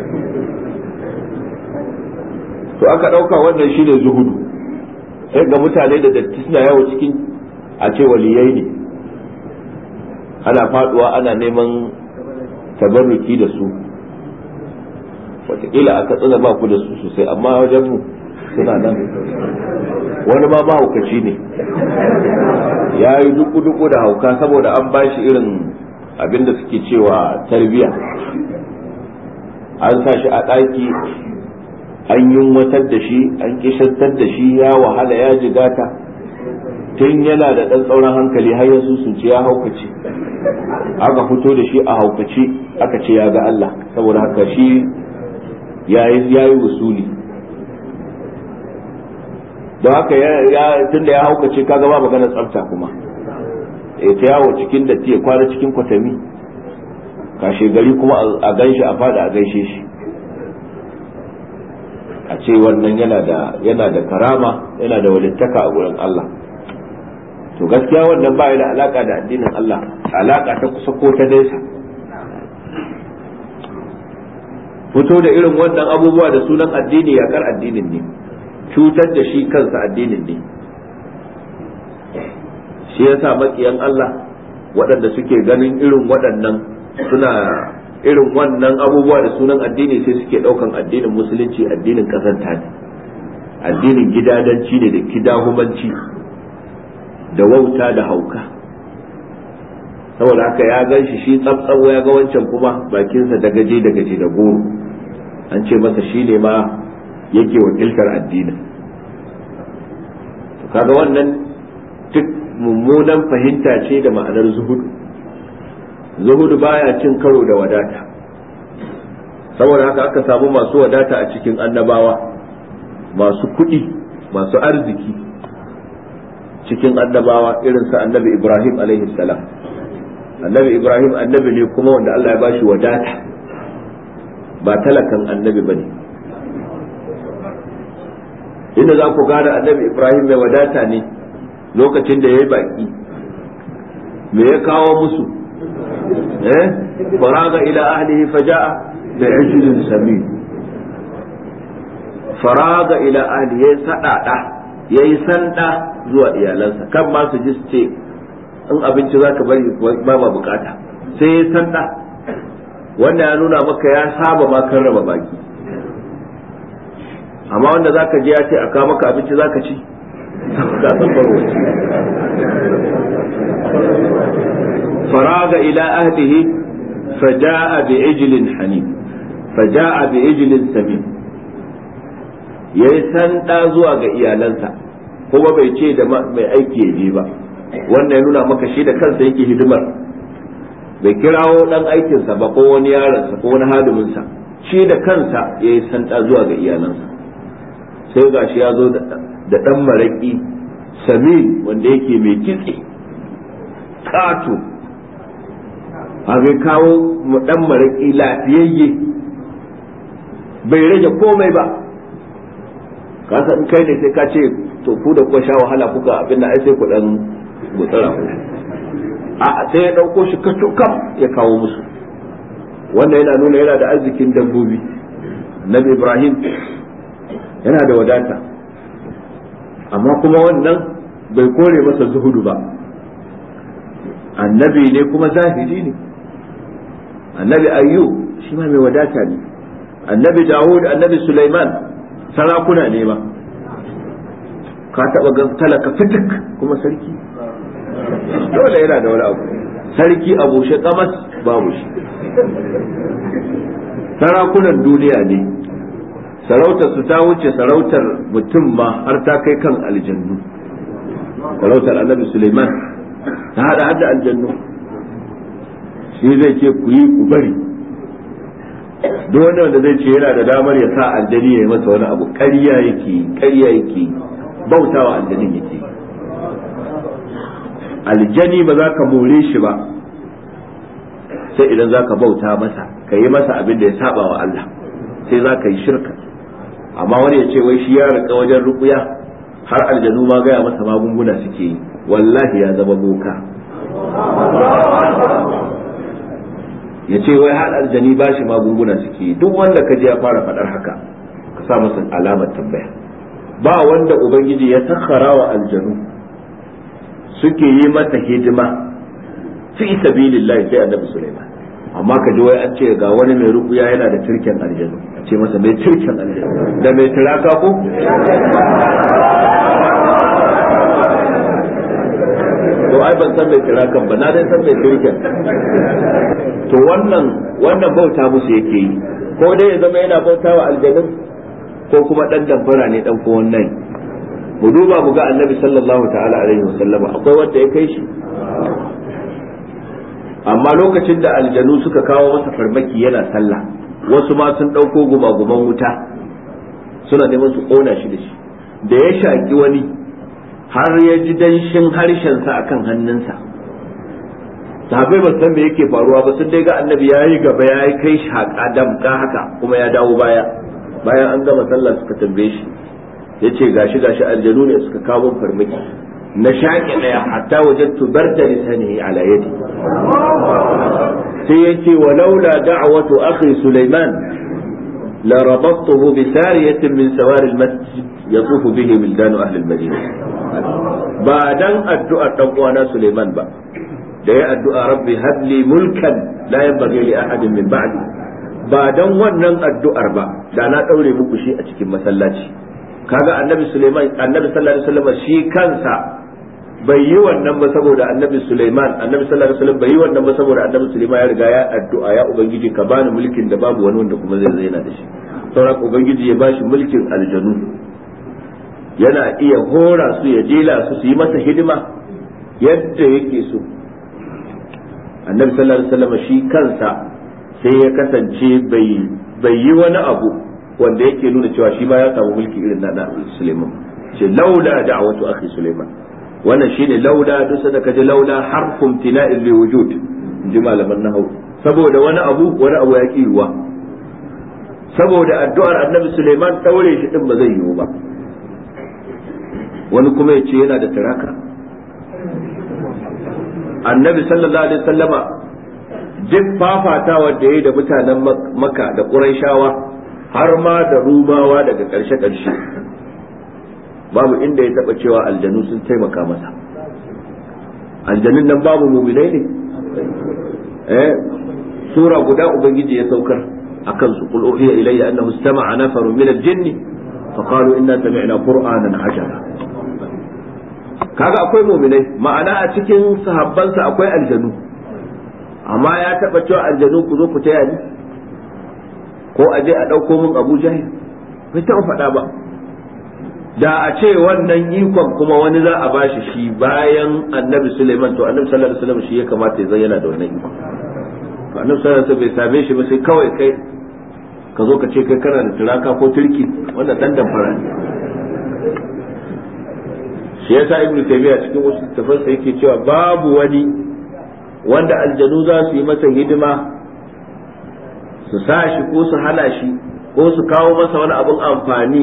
To aka ɗauka wannan shine zuhudu, sai ga mutane da datti suna yawo cikin a ce waliyai ne, ana faduwa ana neman tabarruki da su. Wataƙila aka tsina ba ku da su sosai, amma wajen mu suna nan. Wani ma mahaukaci ne, ya yi duku-duku da hauka saboda an ba shi irin abinda suke cewa tarbiya. An sa shi a ɗaki, an yunwatar da shi, an kishantar da shi, ya wahala ya jigata tun yana da ɗan tsauran hankali har yanzu sun ce ya haukace. Aka fito da shi a haukace aka ce ya ga Allah, saboda haka shi ya yi wusuli. Don haka tun da ya haukace kaga ba maganar tsafta kuma, ta yawo cikin datti ya kwana cikin kwatami, kashe gari kuma a ganshi a fada a gaishe shi, a ce wannan yana da karama, yana da walittaka a gurin Allah. To gaskiya wannan ba da alaka da addinin Allah, alaka ta kusa ko ta nesa. Fito da irin wannan abubuwa da sunan addini yakar addinin ne, cutar da shi kansa addinin ne. Shi yasa makiyan Allah waɗanda suke ganin irin waɗannan suna irin wannan abubuwa da sunan addini sai suke ɗaukan addinin musulunci addinin ƙazanta ne, addinin gidadanci ne da kidahumanci da wauta da hauka. Saboda haka ya gan shi tsabtsawo, ya ga wancan kuma bakinsa da gaje da goro, an ce masa shi ne ma yake wakiltar addinin. Kaga wannan duk mummunan fahimta ce da ma'anar zuhudu. Zuhudu baya cin karo da wadata, saboda haka aka samu masu wadata a cikin annabawa, masu kuɗi, masu arziki cikin annabawa, irin sa annabi Ibrahim alaihi salam. Annabi Ibrahim annabi ne kuma wanda Allah ya bashi wadata, ba talakan annabi bane. Inda za ku gane annabi Ibrahim mai wadata ne lokacin da ya yi baki, me ya kawo musu? Faraga ila ahlihi faja'a da ajlin samin. Faraga ila ahlihi ya sadada, yayi sanda zuwa iyalansa, kan ma su ji su ce in abinci zaka bari ba bukata, sai ya sanda. Wanda ya nuna maka ya saba ma karrama baki. Amma wanda zaka je ya ce a kawo maka abinci zaka ci, ka san farko. Faraga ila ahlihi faja'a bi ijlin hanim, faja'a bi ijlin samin. Yayi sanda zuwa ga iyalansa, kuma bai ce da mai aiki ya je ba. Wanda ya nuna maka shi da kansa yake hidimar, bai kirawo dan aikinsa ba ko wani yaronsa ko wani hadiminsa, shi da kansa yayi sanda zuwa ga iyalansa. Sai gashi ya zo da dan maraki samin wanda yake mai kitse kato, abin kawo dan maraki lafiyayye, bai rage komai ba. Ka san kai ne sai ka ce to ku da kuka sha wahala kuka abin da ai sai ku dan gutsara ku. A sai ya dauko shi kacukam ya kawo musu. Wanda yana nuna yana da arzikin dabbobi. Nabi Ibrahim yana da wadata, amma kuma wannan bai kore masa zuhudu ba. annabi ne kuma zahiri ne. Annabi Ayyub shi ma mai wadata ne. Annabi Dawud, annabi Sulaiman sarakuna ne ma. Ka taba ga talaka fitik kuma sarki? Dole yana da wani abu. Sarki abu shi kamas babu shi. Sarakunan duniya ne. Sarautar su ta wuce sarautar mutum ma har ta kai kan aljannu. Sarautar annabi Sulaiman ta hada aljannu. Shi zai ce ku yi ku bari. Duk wanda zai ce yana da damar ya sa aljani ya yi masa wani abu ƙarya yake bautawa aljanin yake. Aljani ba za ka more shi ba sai idan za ka bauta masa, ka yi masa abin da ya saba wa Allah, sai za ka yi shirka. Amma wani ya ce wai shi ya rika wajen rukuya har aljanu ma gaya masa magunguna suke yi, wallahi ya zama boka. Ya ce wai har aljani ba shi magunguna suke yi. Duk wanda ka ji ya fara faɗar haka ka sa masa alamar tambaya. Ba wanda ubangiji ya sakhara wa aljanu suke yi masa hidima fi sabilillah sai annabi Sulaiman. Amma ka ji wai an ce ga wani mai rukuya yana da turken aljanu, a ce masa mai turken aljanu da mai turaka ko to ai ban san mai tirakan ba, na dai san mai turken. To wannan bauta musu yake yi, ko dai ya zama yana bautawa aljanun ko kuma dan damfara ne dan ko wannan. Mu duba mu ga annabi sallallahu ta'ala alaihi wasallam akwai wanda ya kai shi. Amma lokacin da aljanu suka kawo masa farmaki yana sallah, wasu ma sun dauko gumaguman wuta suna neman su kona shi da shi. Da ya shaki wani har ya ji danshin harshensa akan hannunsa, sahabbai ba san me yake faruwa ba, sun dai ga annabi yayi gaba yayi kai shaka damka haka kuma ya dawo baya. Bayan an gama sallah suka tambaye shi, yace gashi aljanu ne suka kawo farmaki na shaƙi daya hatta wajadtu barda lisanihi ala yadi. Sai yace walaula da'watu akhi Sulaiman la rabattuhu bi sariyatin min sawari al-masjid yatufu bihi wildan ahli al-madina. Ba dan addu'ar dan uwana Sulaiman ba, da ya addu'a rabbi habli mulkan la yanbaghi li ahadin min ba'di, ba dan wannan addu'ar ba da na daure muku shi a cikin masallaci. Kaga annabi Sulaiman, annabi sallallahu alaihi wasallam shi kansa bai yi wannan ba saboda annabi Sulaiman, annabi sallallahu alaihi wasallam bai yi wannan ba saboda annabi Sulaiman ya riga ya addu'a, ya ubangiji ka bani mulkin da babu wani wanda kuma zai zaina da shi. Saboda ubangiji ya bashi mulkin aljanu, yana iya hora su ya jela su yi masa hidima yadda yake so. Annabi sallallahu alaihi wasallam shi kansa sai ya kasance bai yi wani abu wanda yake nuna cewa shi ma ya samu mulki irin na Sulaiman. Ce laula da'watu akhi Sulaiman, wannan shine laula, duk da kaje laula harfun tina'il li wujud, inji malaman nahwu. Saboda wani abu ya ki yiwa, saboda addu'ar annabi Sulaiman daure shi din ba zai yiwu ba. Wani kuma ya ce yana da taraka. Annabi sallallahu alaihi wasallama duk fafatawa da yayi da mutanen Makka da Qurayshawa har ma da Rumawa daga ƙarshe babu inda ya taba cewa aljanu sun taimaka masa. Aljanun nan babu mu'minai ne, sura guda ubangiji ya saukar akan su, qul uhiya ilayya annahu istama'a nafarun min al-jinni fa qalu inna sami'na qur'anan ajaba. Kaga akwai mu'minai, ma'ana a cikin sahabbansa akwai aljanu, amma ya taba cewa aljanu ku zo ku taya ni, ko aje a dauko mun Abu Jahil, bai taɓa faɗa ba. Da a ce wannan ikon kuma wani za a bashi shi bayan annabi Sulaiman, to annabi sallallahu alaihi wasallam shi ya kamata ya zayyana da wannan ikon. To annabi sallallahu alaihi wasallam bai same shi ba, sai kawai kai ka zo ka ce kai kana da turaka ko turki, wannan dan damfara ne. Shi yasa Ibn Taymiyyah cikin wasu tafansa yake cewa babu wani wanda aljanu za su yi masa hidima, su sa shi ko su hana shi ko su kawo masa wani abin amfani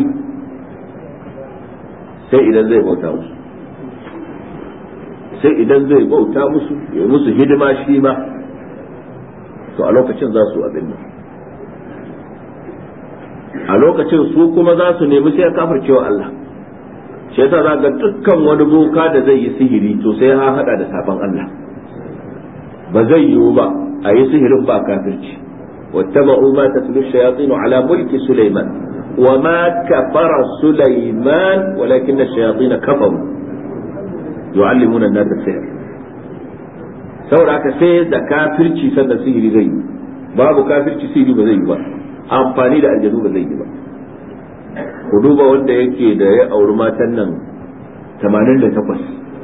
sai idan zai bauta musu, sai idan zai bauta musu ya musu hidima shi ma, to a lokacin za su abin nan, a lokacin su kuma za su nemi sai ya kafircewa Allah. Shi yasa za ga dukkan wani boka da zai yi sihiri to sai ya hada da sabon Allah, ba zai yiwu ba a yi sihirin ba kafirci. wattaba'u ma tatlu shayatin ala mulki Sulaiman wa ma kafara Sulaiman walakin ash-shayatin kafaru yu'allimuna an-nasa sihr. saboda haka sai da kafirci sannan sihiri zai yi, babu kafirci sihiri ba zai yi ba, amfani da aljanu ba zai yi ba. ku duba wanda yake da ya auri matan nan 86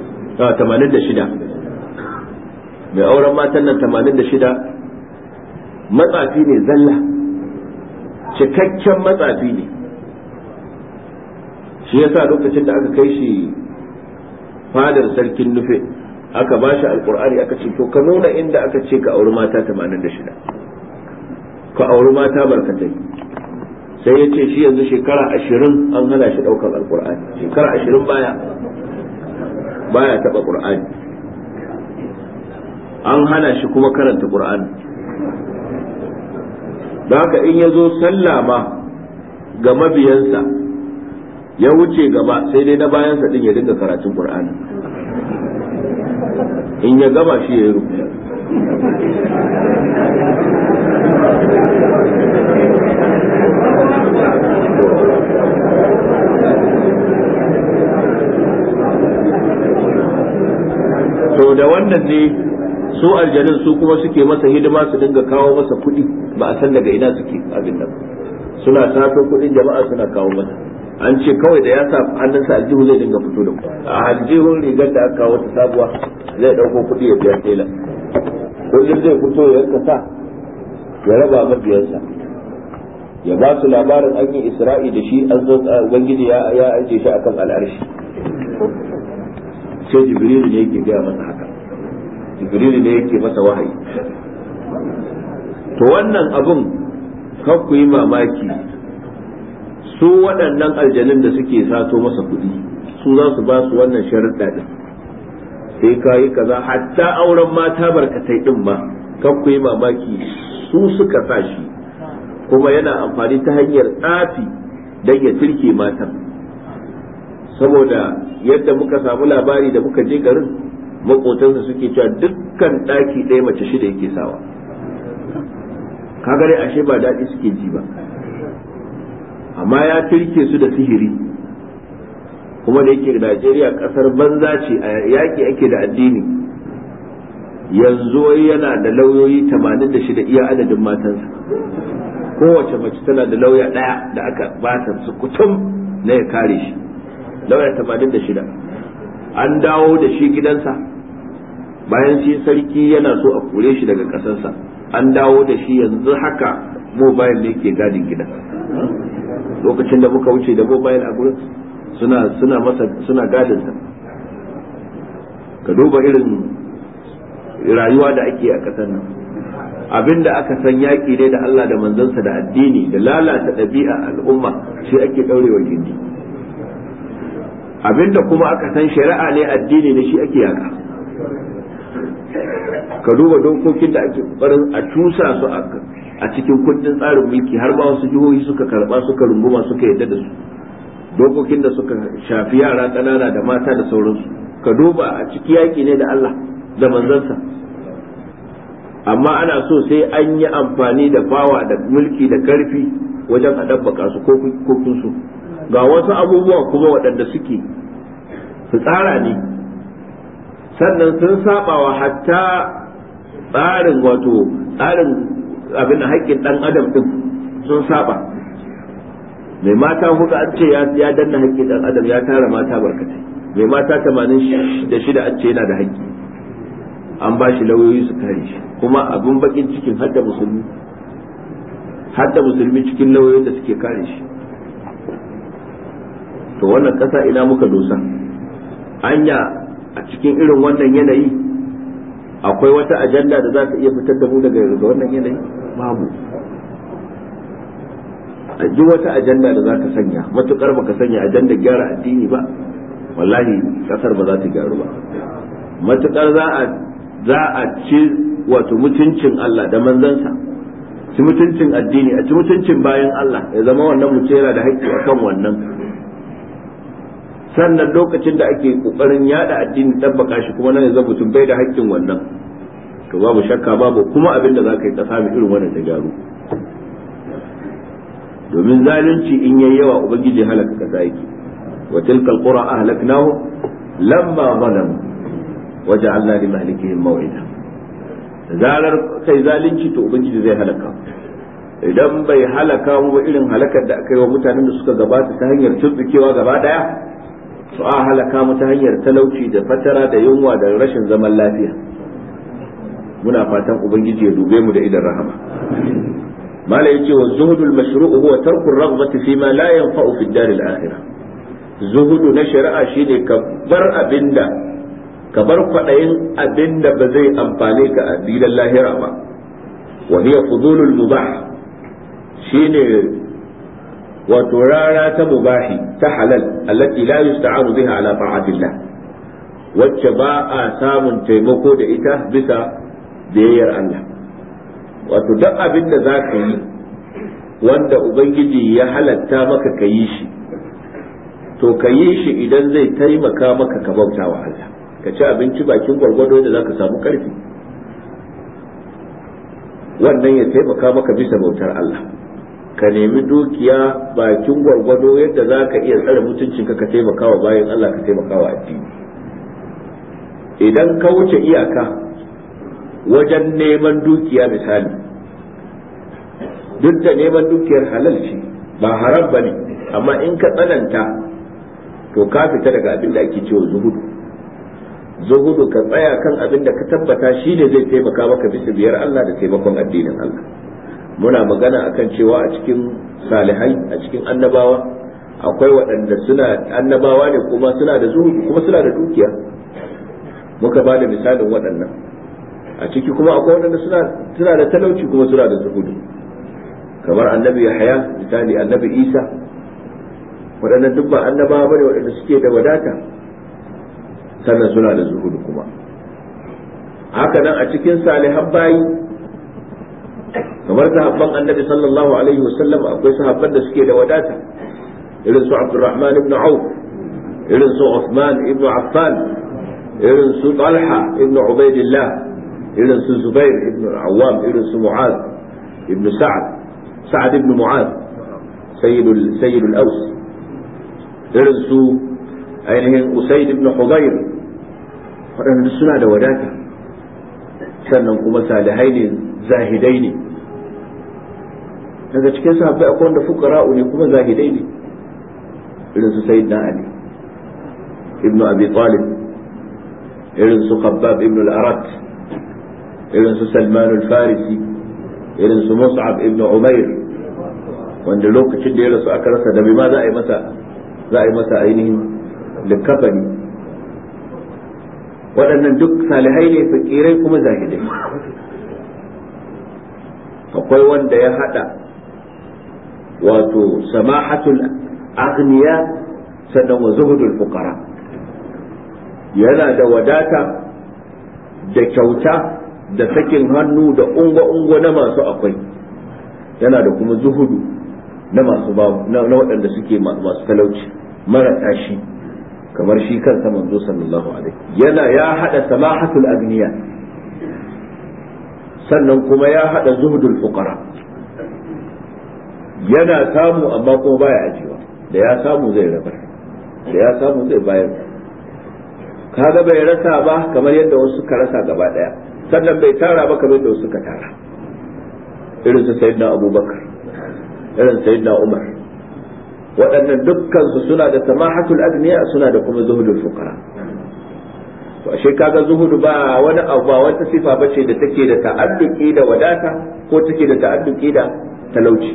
mai auren matan nan 86 matsafi ne zalla, cikakken matsafi ne. shi yasa lokacin da aka kai shi fadar sarkin nufe aka ba shi alkur'ani aka ce to ka nuna inda aka ce ka auri mata 86 ka auri mata barkatai. sai ya ce shi yanzu shekara 20 an hana shi daukar alkur'ani, shekara 20 baya taba qur'ani, an hana shi kuma karanta qur'ani. da haka in ya zo sallama ga mabiyansa ya wuce gaba sai dai na bayansa din ya dinga karatun qur'ani, in ya gama shi ya yi rubuta. to da wannan ne su aljanin su kuma suke masa hidima su dinga kawo masa kuɗi, ba a san daga ina suke abin nan, suna sato kuɗin jama'a suna kawo masa. an ce kawai da ya sa hannunsa aljihu zai dinga fito da a aljihun rigar da aka kawo ta sabuwa zai ɗauko kuɗi ya biya tela, kullum zai fito ya yanka sa ya raba mabiyansa, ya ba su labarin an yi isra'i da shi, an zo ubangiji ya ajiye shi akan al'arshi. sai jibrilu ne yake gaya masa haka, jibrilu ne yake masa wahayi. to wannan abun kan ku yi mamaki, su waɗannan aljanun da suke sato masa kuɗi su za su ba su wannan sharuɗa din, sai ka yi kaza, hatta auren mata barkatai din ma kan ku yi mamaki su suka sa shi, kuma yana amfani ta hanyar tsafi don ya turke matan. saboda yadda muka samu labari da muka je garin, makotansa suke cewa dukkan ɗaki ɗaya mace shida yake sawa. kaga dai ashe ba daɗi suke ji ba, amma ya turke su da sihiri. kuma da yake Najeriya ƙasar banza ce, a yaƙi ake da addini, yanzu yana da lauyoyi 86 iya adadin matansa, kowace mace tana da lauya ɗaya da aka bata su kutum na ya kare shi, lauya 86. an dawo da shi gidansa bayan shi sarki yana so a kore shi daga ƙasarsa, an dawo da shi yanzu haka mobile ne ke gadin gidan. lokacin da muka wuce da mobile a gurin suna gadinsa. ka duba irin rayuwa da ake a ƙasar nan, abinda aka san yaƙi ne da Allah da manzansa da addini da lalata ɗabi'a al'umma shi ake ɗaurewa gindi, abinda kuma aka san shari'a ne addini ne shi ake yaƙa. ka duba dokokin da ake ƙoƙarin a cusa su a cikin kundin tsarin mulki, har ma wasu jihohi suka karɓa suka runguma suka yadda da su, dokokin da suka shafi yara ƙanana da mata da sauransu. ka duba a ciki yaƙi ne da Allah da manzansa, amma ana so sai an yi amfani da bawa da mulki da karfi wajen a ɗabbaka su ko su. ga wasu abubuwa kuma waɗanda suke tsara ne, sannan sun sabawa hatta tsarin abin haƙƙin ɗan adam ɗin sun saba. mai mata huɗu an ce ya danna haƙƙin ɗan adam, ya tara mata barkatai. mai mata 86 an ce yana da haƙƙi, an ba shi lauyoyi su kare shi. kuma abin bakin cikin hadda musulmi cikin lauyoyin da suke kare shi. to wannan ƙasa ina muka dosa? anya a cikin irin wannan yanayi akwai wata ajanda da za ta iya fitar da mu daga wannan yanayi? babu. a ji wata ajanda da za ka sanya, matukar baka sanya ajanda gyara addini ba, wallahi kasar ba za ta gyaru ba. matukar za a ci wato mutuncin Allah da manzansa, ci mutuncin addini, a ci mutuncin bayan Allah, ya zama wannan mutum yana da haƙƙi akan wannan. sannan lokacin da ake kokarin yada addini tabbaka shi kuma nan ya zama mutum bai da haƙƙin wannan, to babu shakka babu kuma abin da za ka yi ka sami irin wannan ta gyaru. domin zalunci in yayi yawa ubangiji halaka kasa yake wa tilka alqura ahlaknahu lamma zalamu waja'alna li mahlikihim maw'ida. zalar kai zalunci to ubangiji zai halaka. idan bai halaka mu ba irin halakar da aka yi wa mutanen da suka gabata ta hanyar tsubukewa gaba daya, to a halaka mu ta hanyar talauci da fatara da yunwa da rashin zaman lafiya. muna fatan ubangiji ya dube mu da idan rahama. mala yace wa zuhudul mashru' huwa tarku ar-raghbati fi ma la yanfa'u fi ad-dar al-akhirah. zuhudu na shari'a shine ka bar kwadayin abinda ba zai amfane ka a dilan lahira ba. wa hiya fudulul mubah, shine wato rara ta mubahi ta halal allati la yusta'anu biha ala ta'atillah, wacce ba a samun taimako da ita bisa biyayyar Allah. wato duk abin da za ka yi wanda ubangiji ya halatta maka ka yi shi, to ka yi shi idan zai taimaka maka ka bauta wa Allah, ka ci abinci bakin gwargwado da za ka samu karfi, wannan ya taimaka maka bisa bautar Allah. ka nemi dukiya bakin gwargwado yadda za ka iya tsare mutuncinka ka taimaka wa bayan Allah, ka taimaka wa addini. idan ka wuce iyaka wajen neman dukiya misali, duk da neman dukiyar halal ce ba haram ba ne, amma in ka tsananta to ka fita daga abin da ake cewa zuhudu ka tsaya kan abin da ka tabbata shi ne zai taimaka maka bisa biyar Allah da taimakon addinin Allah. muna magana akan cewa a cikin salihai, a cikin annabawa, akwai waɗanda suna annabawa ne kuma suna da zuhudu kuma suna da dukiya. muka ba da misalin waɗannan. a ciki kuma akwai waɗanda suna da talauci kuma suna da zuhudu, kamar annabi Yahya, misali annabi Isa. waɗannan duk ba annabawa bane waɗanda suke da wadata sannan suna da zuhudu kuma. haka nan a cikin salihan bayi, kamar sahabban annabi sallallahu alaihi wasallam, akwai sahabban da suke da wadata, irin su Abdurrahman ibn Auf, irin su Uthman ibn Affan, irin su Talha ibn Ubaidillah, irin su Zubair ibn Awwam, irin su Mu'az ibn Sa'ad ibn Mu'az sayyidul Aws, irin su ainihin Usayd ibn Hudayr. waɗanda suna da wadata, sannan kuma salihai ne, zahidai ne. daga cikin sahabbai akwai wanda fuqara'u ne kuma zahidai ne, irin su Sayyidina Ali ibn Abi Talib, irin su Khabbab ibn al-Arat, irin su Salman al-Farisi, irin su Mus'ab ibn Umair, wanda lokacin da ya rasu aka rasa da ma za a yi masa ainihin likafani. waɗannan duk salihai ne, fakirai kuma zahidai. akwai wanda ya hada wato samahatul aghniya sannan wa zuhudul fuqara, yana da wadata da kyauta da sakin hannu da ungo na masu akwai, yana da kuma zuhudu na masu babu, na waɗanda suke masu talauci mara tashi, kamar shi kansa manzo sallallahu alaihi. ya hada samahatul agniya sannan kuma ya hada zuhudul fuqara, yana samu amma kuma baya ajiwa, da ya samu zai rabar, da ya samu zai bayar. kaga bai rasa ba kamar yadda wasu suka rasa gaba daya, sannan bai tara ba kamar yadda wasu suka tara, irin su sayyidina Abubakar, irin sayyidina Umar. waɗannan dukkansu suna da samahatul agniya, suna da kuma zuhudul fuqara. to ashe kaga zuhudu ba wani abu, ba wata sifa bace da take da ta'adduki da wadata ko take da ta'adduki da talauci,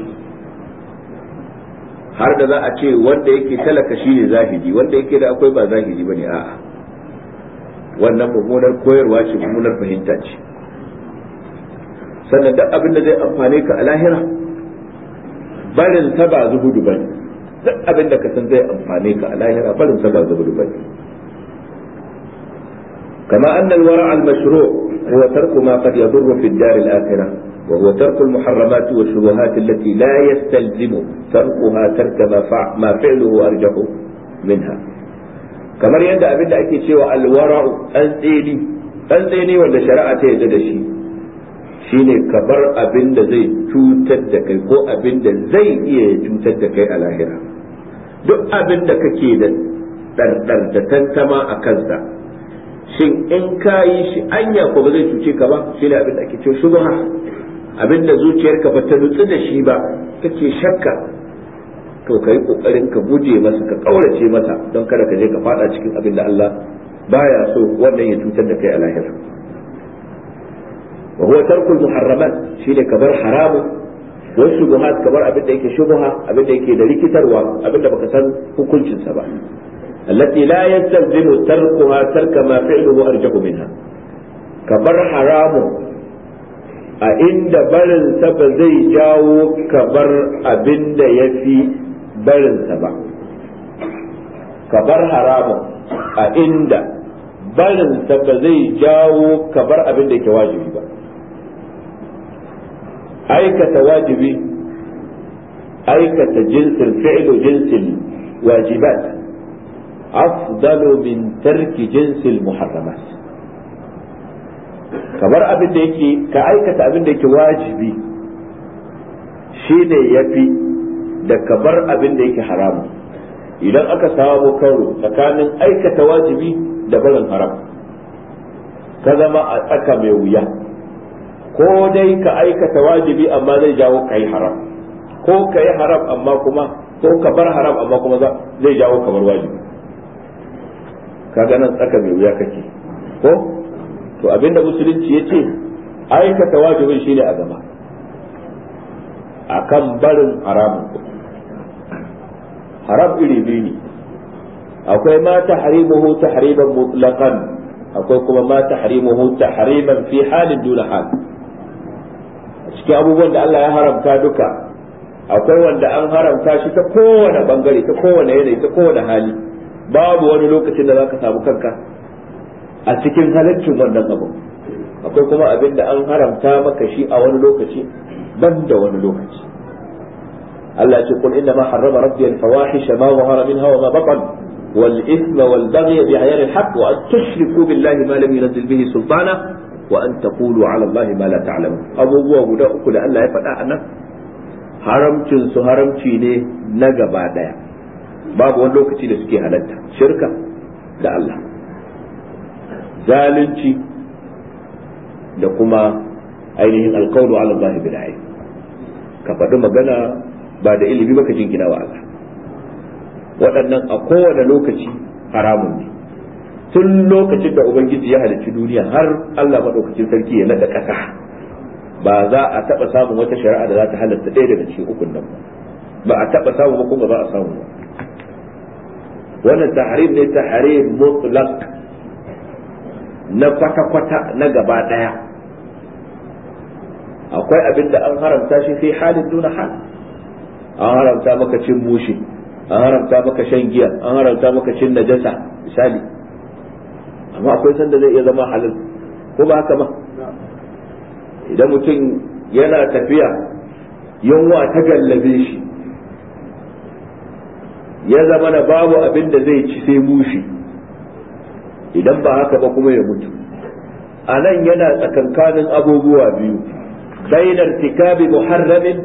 har da za a ce wanda yake talaka shine zahidi, wanda yake da akwai ba zahidi bane. a'a, wannan mummunar koyarwa ce, mummunar fahimta ce. sannan duk abin da zai amfane ka a lahira, barin sa ba zuhudu bane. duk abin da ka san zai amfane ka a lahira, barin sa ba zuhudu bane. كما أن الورع المشروع هو ترك ما قد يضر في الدار الآخرة، وهو ترك المحرمات والشبهات التي لا يستلزم تركها ترك ما فعله أرجح منها. كما يندى أبدا أكي سوى الورع أنزيلي tsantseni wanda shari'a ta yarda da shi shine ka bar abin da zai cutar da kai ko abin da zai iya cutar da kai a lahira. Duk abin da kake da ɗarɗar da tantama a kansa, shin in ka yi shi anya ko ba zai cuce ka ba, shi ne abin da ake cewa shubha, abin da zuciyarka ba ta nutsu da shi ba kake shakka, to ka yi ƙoƙarin ka guje masa, ka ƙaurace masa don kada ka je ka faɗa cikin abin da Allah baya so wannan ya cutar da kai a lahira. wa huwa tarkul muharramat, shine ka bar haramun, wa shubuhat, ka bar abin da yake shubha, abin da yake da rikitarwa, abin da baka san hukuncinsa ba, allati la yastalzimu tarkuha tarka ma fi'luhu arjahu minha, ka bar haramun a inda barin sa ba zai jawo ka bar abin da yafi barin sa ba, ka bar haramun a inda barin sa ba zai jawo ka bar abin da yake wajibi ba. aikata wajibi, aikata jinsin fi'lu jinsil wajibat afdalu min tarki jinsil muharramat, kamar abin da yake ka aikata abin da yake wajibi shine yafi da kabar abin da yake haramu. Idan aka samu karo tsakanin aikata wajibi da barin haram, ka zama a tsaka mai wuya, ko dai ka aikata wajibi amma zai jawo ka yi haram, ko ka yi haram amma kuma ko ka bar haram amma kuma zai jawo ka bar wajibi, kaga nan tsaka mai wuya kake ko to abinda musulunci ya ce aikata wajibin shine a gaba akan barin haramun. Haram iri biyu ne, akwai ma tahrimuhu tahriman mutlaqan, akwai kuma ma tahrimuhu tahriman fi halin duna hal. Cikin abubuwan da Allah ya haramta duka akwai wanda an haramta shi ta kowane bangare, ta kowane yanayi, ta kowane hali, babu wani lokacin da zaka samu kanka a cikin halaccin wannan abu. Akwai kuma abin da an haramta maka shi a wani lokaci ban da wani lokaci. Allah ya ce qul inna ma harrama rabbi al-fawahisha ma zahara minha wa ma batan wal ithma wal baghy bi ghayri al-haqq wa an tushriku billahi ma lam yunzil bihi sultana wa an taqulu ala allahi ma la ta'lamun. Abubuwa guda uku da Allah ya faɗa anan haramcin su haramci ne na gaba daya, babu wani lokaci da suke halatta. Shirka da Allah, zalunci, da kuma ainihin alqawlu ala allahi bil ayb, ka faɗi magana ba da ilimi baka jingina wa Allah. Waɗannan a kowane lokaci haramun ne, tun lokacin da Ubangiji ya halicci duniya har Allah maɗaukacin sarki ya naɗa ƙasa, ba za a taɓa samun wata shari'a da za ta halatta ɗaya daga cikin ukun nan ba a taɓa samu ba kuma ba a samu ba. Wannan tahrim ne tahrim mutlaq na kwata-kwata na gaba ɗaya. Akwai abin da an haramta shi fi halin duna hal, an haramta maka cin mushi, an haramta maka shan giya, an haramta maka cin najasa misali, amma akwai sanda zai iya zama halal ko ba haka ba. Idan mutum yana tafiya yunwa ta gallabe shi, ya zama na babu abin da zai ci sai mushi, idan ba haka ba kuma ya mutu. A nan yana tsakankanin abubuwa biyu, bainar tikabi muharramin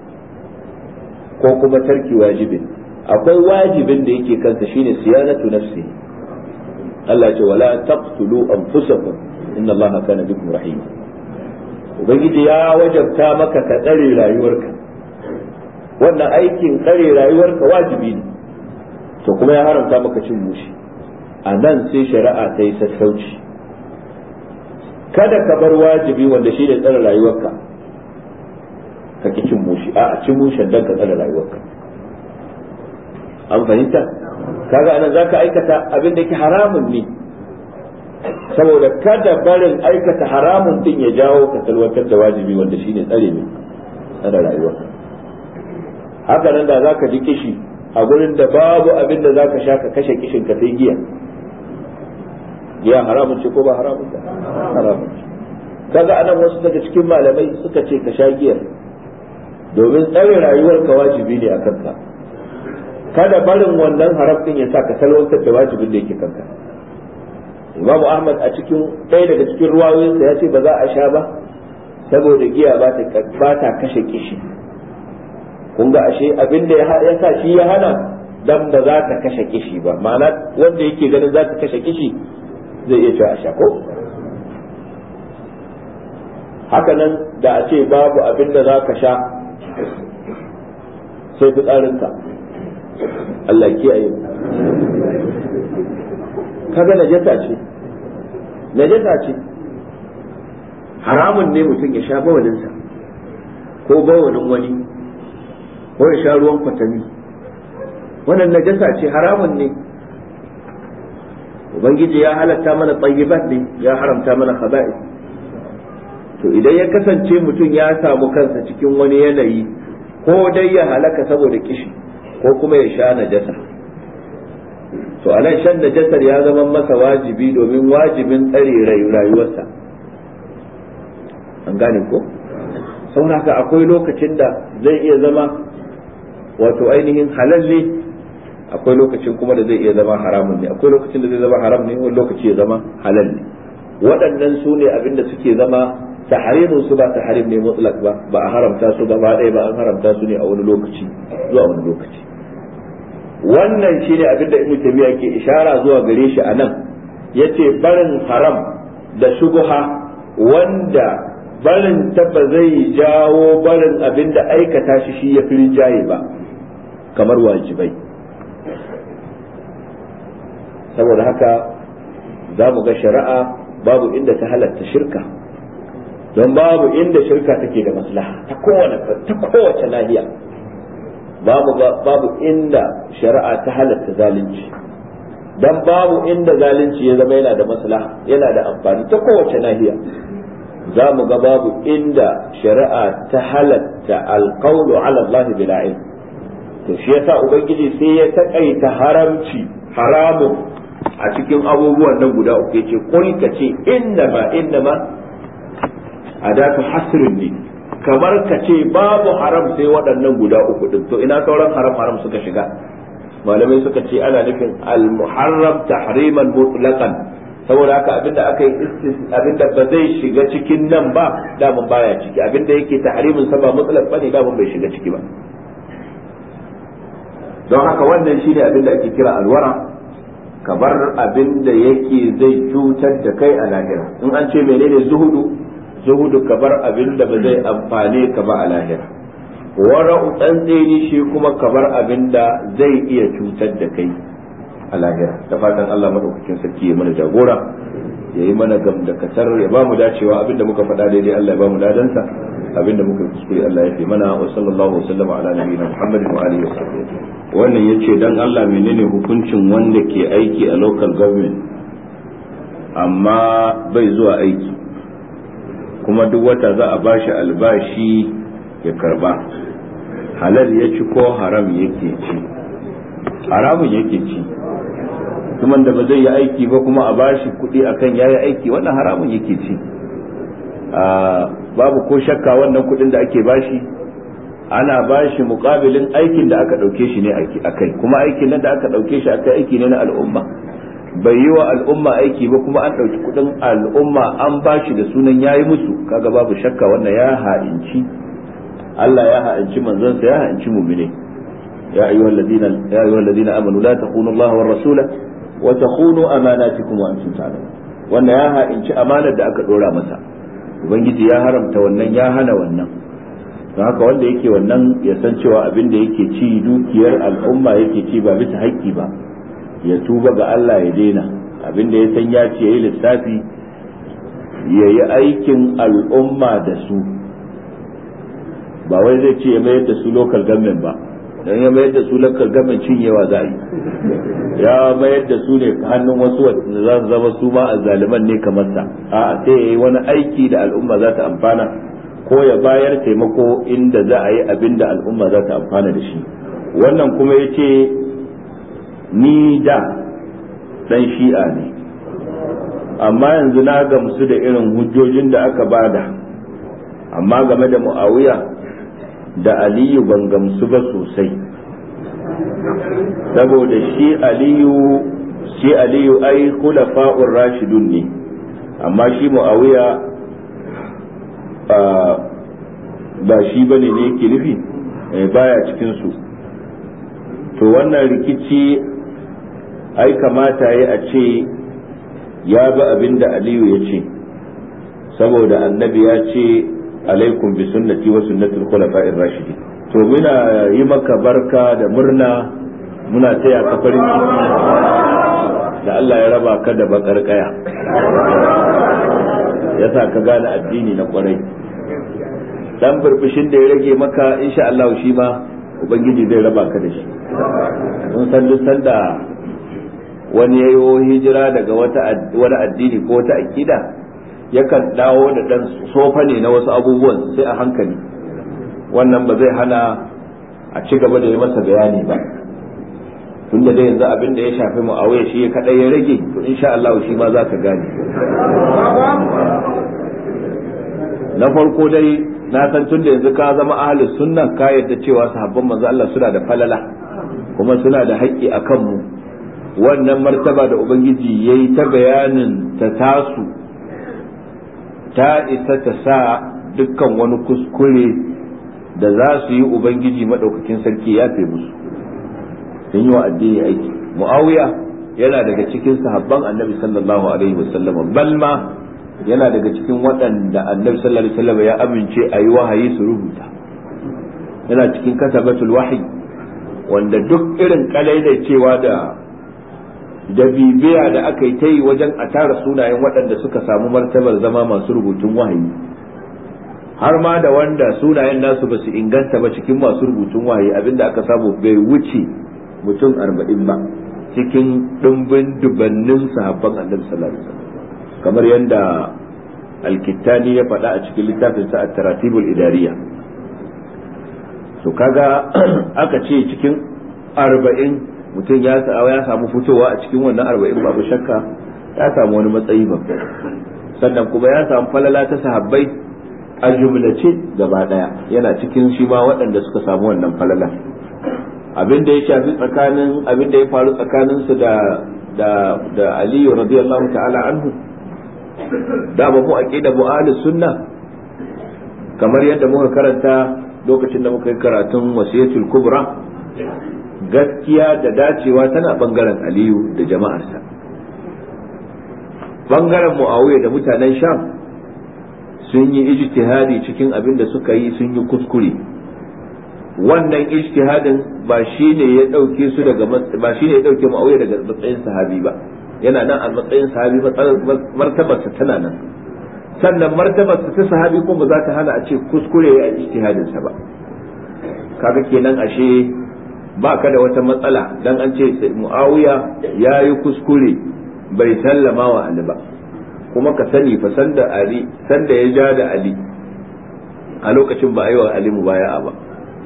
ko kuma tarki wajibin. Akwai wajibin da yake kansa shine siyanatu nafsi. Allah ce wala taqtulu anfusakum inna Allaha kana bikum rahima. Ubangiji ya wajabta maka ka tsare rayuwarka, wannan aikin tsare rayuwarka wajibi ne, to kuma ya haramta maka cin mushi. A nan sai shari'a ta yi sassauci, kada ka bar wajibi wanda shi ne tsare rayuwarka ka ki cin mushi, a cin mushin dan ka tsare rayuwarka. An fahimta? Kaga anan zaka aikata abin da yake haramun ne, saboda kada barin aikata haramun din ya jawo ka salwatar da wajibi wanda shine tsare ne tsare rayuwarka. Haka nan da zaka ji kishi a gurin da babu abin da zaka sha ka kashe kishin ka sai giya. Giya haramun ce ko ba haramun ba? Haramun ce. Kaga anan wasu daga cikin malamai suka ce ka sha giyar domin tsare rayuwarka wajibi ne a kanka, kada barin wannan haram din ya sa ka salwantar da wajibin da yake kanka. Imam Ahmad a cikin ɗaya daga cikin ruwayoyinsa ya ce ba za a sha ba saboda giya ba ta kashe kishi. kun ga ashe abinda ya sa shi ya hana dan ba za ta kashe kishi ba, ma'ana wanda yake ganin za ta kashe kishi zai iya cewa a sha ko. haka nan da a ce babu abin da za ka sha sai fitsarinka, Allah kiyaye. kaga najasa ce haramun ne mutum ya sha bawalinsa ko bawalin wani ko ya sha ruwan kwatami, wannan najasa ce, haramun ne. ubangiji ya halatta mana tayyibat ne, ya haramta mana khaba'ith. to idan ya kasance mutum ya samu kansa cikin wani yanayi, ko dai ya halaka saboda kishi ko kuma ya sha najasa, to anan shan najasar ya zama masa wajibi domin wajibin tsare rayuwarsa. an gane ko? saboda haka akwai lokacin da zai iya zama wato ainihin halal ne, akwai lokacin kuma da zai iya zama haramun ne, akwai lokacin da zai zama haram ne, wani lokaci ya zama halal ne. waɗannan su ne abinda suke zama tahrimin su ba tahrim ne mutlaq ba a haramta su gaba ɗaya ba, an haramta su ne a wani lokaci zuwa wani lokaci. wannan shine abinda Ibn Taymiyyah ke ishara zuwa gare shi anan, yace barin haram da shubha wanda barin ta ba zai jawo barin abinda aikata shi ya fi rinjaye ba kamar wajibai. saboda haka za mu ga shari'a babu inda ta halatta shirka, don babu inda shirka take da maslaha ta kowace nahiya. babu inda shari'a ta halatta zalunci, dan babu inda zalunci ya zama yana da maslaha, yana da amfani ta kowace nahiya. za mu ga babu inda shari'a ta halatta alqawlu ala Allah bila ilm. to shi yasa ubangiji sai ya takaita haramun a cikin abubuwan nan guda uku, yace kul kace innama adatu hasrin ne, kamar kace babu haram sai waɗannan guda uku din. to ina sauran haram suka shiga? malamai suka ce ana nufin al-muharram tahriman mutlaqan, saboda haka abinda aka yi abinda ba zai shiga cikin nan ba daman baya ciki, abinda yake tahrimin sa ba mutlaq bane daman bai shiga ciki ba. don haka wannan shine abinda ake kira alwara, kabar abinda yake zai cutar da kai a lahira. in an ce menene zuhudu kabar abinda ba zai amfane ka ba a lahira. wara'u tsantseni shi kuma kabar abinda zai iya cutar da kai a lahira. da fatan Allah madaukakin sarki ya mana jagora, ya yi mana gamdakatar, ya ba mu dacewa abinda muka faɗa daidai Allah ya ba mu ladansa, abinda muka kuskure Allah ya fi mana. wa sallallahu wa sallama ala nabiyina Muhammadin wa alihi wa sahbihi. wannan yace dan Allah menene hukuncin wanda ke aiki a local government amma bai zuwa aiki, kuma duk wata za a bashi albashi ya karba, halal ya ci ko haram yake ci? haramun yake ci. kuma da ba zai yi aiki ba kuma a bashi kuɗi akan yayi aiki, wannan haramun yake ci. babu ko shakka wannan kuɗin da ake bashi ana bashi muƙabilin aikin da aka ɗauke shi ne akai, kuma aikin nan da aka ɗauke shi akai aiki ne na al'umma, bai yi wa al'umma aiki ba kuma an ɗauki kuɗin al'umma an bashi da sunan yayi musu. kaga babu shakka wannan ya ha'inci Allah, ya ha'inci manzonsa, ya ha'inci mu'mine. ya ayyuhal ladina amanu la takhunu Allah war rasula wa takhunu amanatikum wa antum ta'lamun. wannan ya ha'inci amanar da aka dora masa. ubangiji ya haramta wannan, ya hana wannan. don haka wanda yake wannan ya san cewa abin da yake ci dukiyar al'umma yake ci ba bisa haƙƙi ba, ya tuba ga Allah ya daina. abin da ya san ya ci yayi lissafi, ya yi aikin al'umma da su, ba wai zai ce ya mayar da su local government ba. dan ya mayar da su local government cinyewa za a yi, ya mayar da su ne hannun wasu wanda za su zama su ma azzaliman ne kamar sa. a'a sai yayi wani aiki da al'umma za ta amfana, ko ya bayar taimako inda za a yi abin da al'umma za ta amfana da shi. wannan kuma ya ce ni da dan shi'a ne, amma yanzu na gamsu da irin hujjojin da aka bada, amma game da Muawiya da Aliyu ban gamsu ba sosai, saboda shi Aliyu shi aliyu ai khulafa'ur rashidun ne, amma shi muawiya ba shi bane ne yake nufi, baya cikin su. to wannan rikici ai kamata yi a ce ya bi abin da aliyu ya ce, saboda annabi ya ce alaikum bi sunnati wa sunnatul khulafa'ir rashidin. to muna yi maka barka da murna, muna taya ka farin ciki da Allah ya raba ka da bakar kaya, yasa ka gane addini na kwarai. dan burbushin da ya rage maka insha Allah shi ma ubangiji zai raba ka da shi. mun san da wani yayo hijira daga wani addini ko wata akida, yakan dawo da dan sofa ne na wasu abubuwan sai a hankali. wannan ba zai hana a ci gaba da yi masa bayani ba, tunda da yanzu abin da ya shafi Muawiya shi kadai ya rage, to insha Allah shi ma za ka gane. na farko dai na san tunda yanzu ka zama ahlus sunna, ka yadda cewa sahabban manzo Allah suna da falala kuma suna da haƙƙi a kanmu. wannan martaba da ubangiji yayi ta bayanin ta tasu ta isa ta sa dukkan wani kuskure da za su yi ubangiji madaukakin sarki ya fe musu, sun yi wa addini aiki. Muawiya yana daga cikin sahabban annabi sallallahu alaihi wasallam, bal ma yana daga cikin waɗanda annabi sallallahu alaihi wasallam ya amince a yi wahayi su rubuta. yana cikin katabatul wahyi, wanda duk irin kalailai cewa da bibiya da aka yi ta yi wajen a tara sunayen waɗanda suka samu martabar zama masu rubutun wahayi, har ma da wanda sunayen nasu ba su inganta ba cikin masu rubutun wahayi, abinda aka samu bai wuce mutum 40 ba cikin ɗumbin dubannin sahabban annabi sallallahu alaihi wasallam, kamar yadda alkittani ya faɗa a cikin littafin sa at-taratibul idariya. to kaga aka ce cikin 40 mutum ya samu fitowa a cikin wannan 40, babu shakka ya samu wani matsayi ba. sannan kuma ya samu falala ta sahabbai a jumlace gaba daya, yana cikin shi ma waɗanda suka samu wannan falala. abin da ya shafi tsakanin abin da ya faru tsakanin su da Ali radiyallahu ta'ala anhu, da ba mu aqida mu ahlus sunna, kamar yadda muka karanta lokacin da muka yi karatun wasiyatul kubra, gaskiya da dacewa tana bangaren Aliyu da jama'arsa. bangaren Muawiya da mutanen Sham sun yi ijtihadi cikin abin da suka yi, sun yi kuskure. wannan ijtihadin ba shine ya dauke su daga ba shine ya dauke Muawiya daga matsayin sahabi ba, yana nan a matsayin sahabi, martabarsa tana nan. sannan martabarsa ta sahabi kuma za ta hana a ce kuskure ya ijtihadin sa ba. kaga kenan ashe ba ka da wata matsala dan an ce Muawiya ya yi kuskure bai sallama wa Ali ba. kuma ka sani fa sanda ya ja da Ali a lokacin ba a yi wa Ali mubaya'a ba.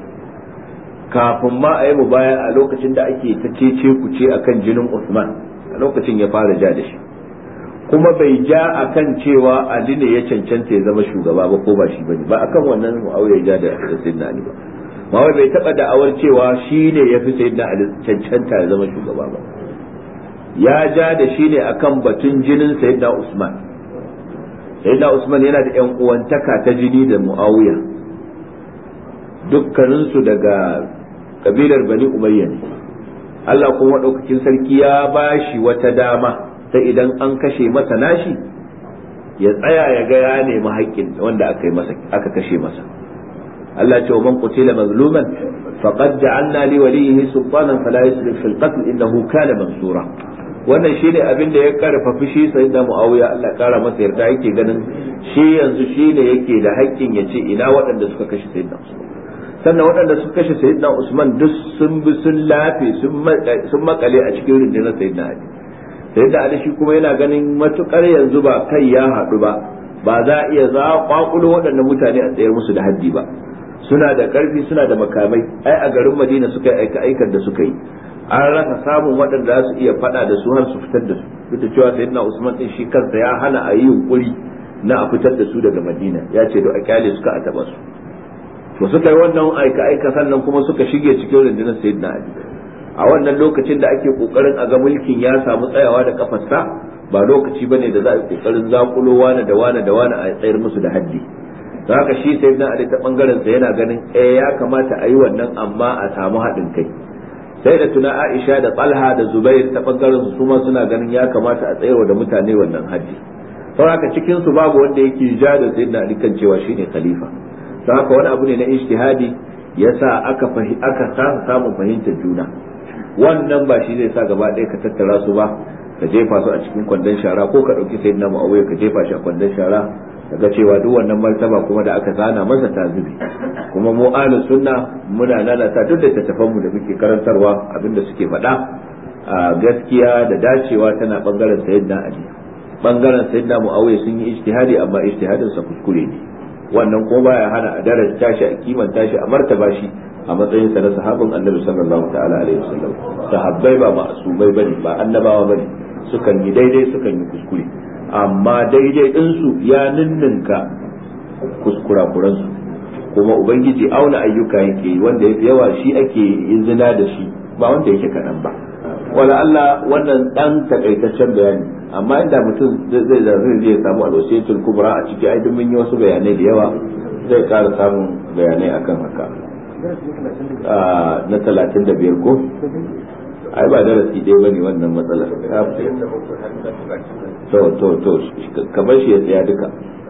kafin ma a yi mubaya'a, lokacin da ake ta cece ku ce akan jinin Uthman, a lokacin ya fara ja da shi. kuma bai ja akan cewa Ali ne ya cancanta ya zama shugaba ba ko ba shi bane, ba akan wannan Muawiya ya ja da Sayyidina Ali ba. Muawiya bai taba da'awar cewa shi ne ya fi Sayyidina Ali cancanta ya zama shugaba ba. ya ja da shi ne akan batun jinin Sayyidina Usman. Sayyidina Usman yana da ƴan uwantaka ta jini da Muawiya, dukkaninsu daga kabilar Bani Umayya ne. Allah kuma ɗaukakin sarki ya bashi wata dama ta idan an kashe masa nashi ya tsaya ya ga ya nemi haƙƙin wanda aka kashe masa. Allah ce wa man qutila mazluman faqad ja'alna li waliyhi sultanan fala yusrif fil qatl innahu kana mansura. wannan shine abin da ya karfafi shi sayyidina Muawiya, Allah kara masa yarda, yake ganin shi yanzu shine yake da haƙƙin ya ce ina waɗanda suka kashe sayyidina Usman. sannan waɗanda suka kashe sayyidina Usman duk sun bi sun lafe sun makale a cikin rundunar sayyidina Ali. sayyidina Ali shi kuma yana ganin matukar yanzu ba kai ya haɗu ba za a iya kwakulo waɗannan mutane a tsayar musu da haddi ba. suna da ƙarfi, suna da makamai. ai a garin Madina suka yi aikar da suka yi, an rasa samun waɗanda za su iya faɗa da su har su fitar da su. duk da cewa sayyidina Usman din shi kansa ya hana a yi yunkuri na a fitar da su daga Madina, ya ce da a kyale suka a taba su. to suka yi wannan aika sannan kuma suka shige cikin rundunar sayyidina Ali. a wannan lokacin da ake kokarin a ga mulkin ya samu tsayawa da kafarsa ba lokaci bane da za a yi kokarin zakulo wani da wani da wani a tsayar musu da haddi. don haka shi sai na Ali ta bangaren sa yana ganin ya kamata a yi wannan amma a samu haɗin kai. sai da tuna Aisha da Talha da Zubair ta bangaren su ma suna ganin ya kamata a tsayarwa da mutane wannan haddi. don haka cikin su babu wanda yake ja da sayyidina Ali kan cewa shine khalifa. don haka wani abu ne na ijtihadi yasa aka samu fahimtar juna. wannan ba shi zai sa gaba ɗaya ka tattara su ba ka jefa su a cikin kwandon shara ko ka ɗauki sayyidina Muawiya ka jefa shi a kwandon shara daga cewa duk wannan martaba kuma da aka zana masa ta zube. kuma mu ahlus sunna muna lalata duk da tattafan mu da muke karantarwa abinda suke faɗa a gaskiya da dacewa tana bangaren sayyidina Ali. bangaren sayyidina Muawiya sun yi ijtihadi amma ijtihadin sa kuskure ne. wannan ko baya hana a daraja shi a kimanta shi a martaba shi a matsayin sa na sahabin Annabi sallallahu ta'ala alaihi wasallam. sahabbai ba ma'asumai bane ba annabawa bane, sukan yi daidai sukan yi kuskure, amma daidai din su ya ninninka kuskurakuran su. kuma ubangiji auna ayyuka yake wanda yafi yawa shi ake izina da shi ba wanda yake kadan ba. wala Allah wannan dan takaitaccen bayani, amma inda mutum zai samu alwasiyatul kubra a ciki ai duk mun yi wasu bayanai da yawa, zai ƙara samun bayanai akan haka. na 35 ko ai ba darasi dai bane wannan matsalar. to kamar shi ya tsaya duka.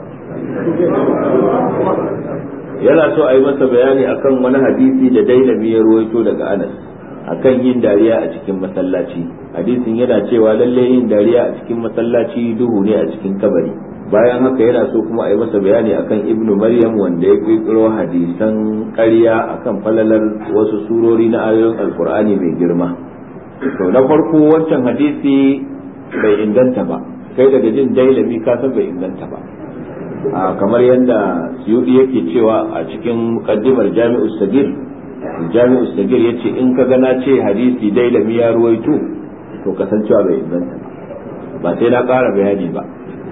yana so a yi masa bayani akan wani hadisi da Dailami ya ruwaito daga Anas akan yin dariya a cikin masallaci. hadisin yana cewa lalle yin dariya a cikin masallaci duhu ne a cikin kabari. bayan haka yana so kuma a yi masa bayani akan Ibnu Maryam wanda ya kirkiro hadisan ƙarya akan falalar wasu surori na ayoyin Alkur'ani mai girma. to na farko wancan hadisi bai inganta ba, kai daga jin Dailami ka san bai inganta ba. kamar yadda Suyuti yake cewa a cikin muqaddimar Jami'us Sagir yace in ka gana ce hadisi Dailami ya ruwaito to kasancewa bai inganta ba sai na ƙara bayani ba.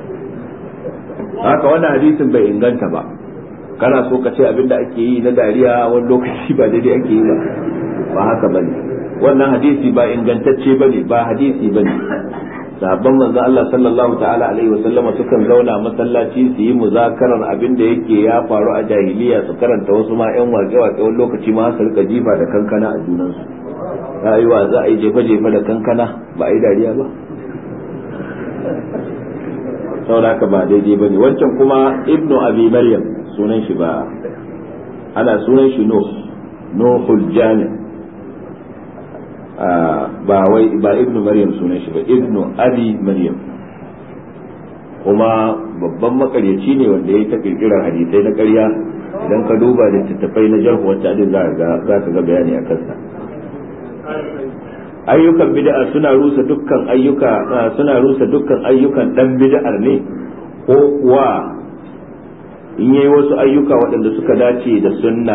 haka wannan hadisin bai inganta ba. kana so ka ce abinda ake yi na dariya wani lokaci ba daidai ake yi ba haka bane. wannan hadisi ba ingantacce bane, ba hadisi bane. sahabban manzo Allah sallallahu ta'ala alaihi wa sallama sukan zauna masallaci su yi muzakarar abin da yake ya faru a jahiliya, su karanta wasu ma ƴan waƙe-waƙe, wani lokaci ma su rika jifa da kankana a junansu. rayuwa za a yi jefa-jefa da kankana ba a yi dariya ba. saboda haka ba daidai bane. wancan kuma Ibnu Abi Maryam sunan shi ba, ana sunan shi Nuhul Jami. ba Ibnu Maryam sunan shi ba, Ibnu Abi Maryam. kuma babban makaryaci ne wanda ya ta kirkirar hadisai na ƙarya. idan ka duba da littattafai na jarh wa ta'dil za ka ga bayani a kansa. ayyukan bid'a suna rusa dukkan ayyukan dan bid'ar ne, ko kuwa in yayi wasu ayyuka waɗanda suka dace da sunna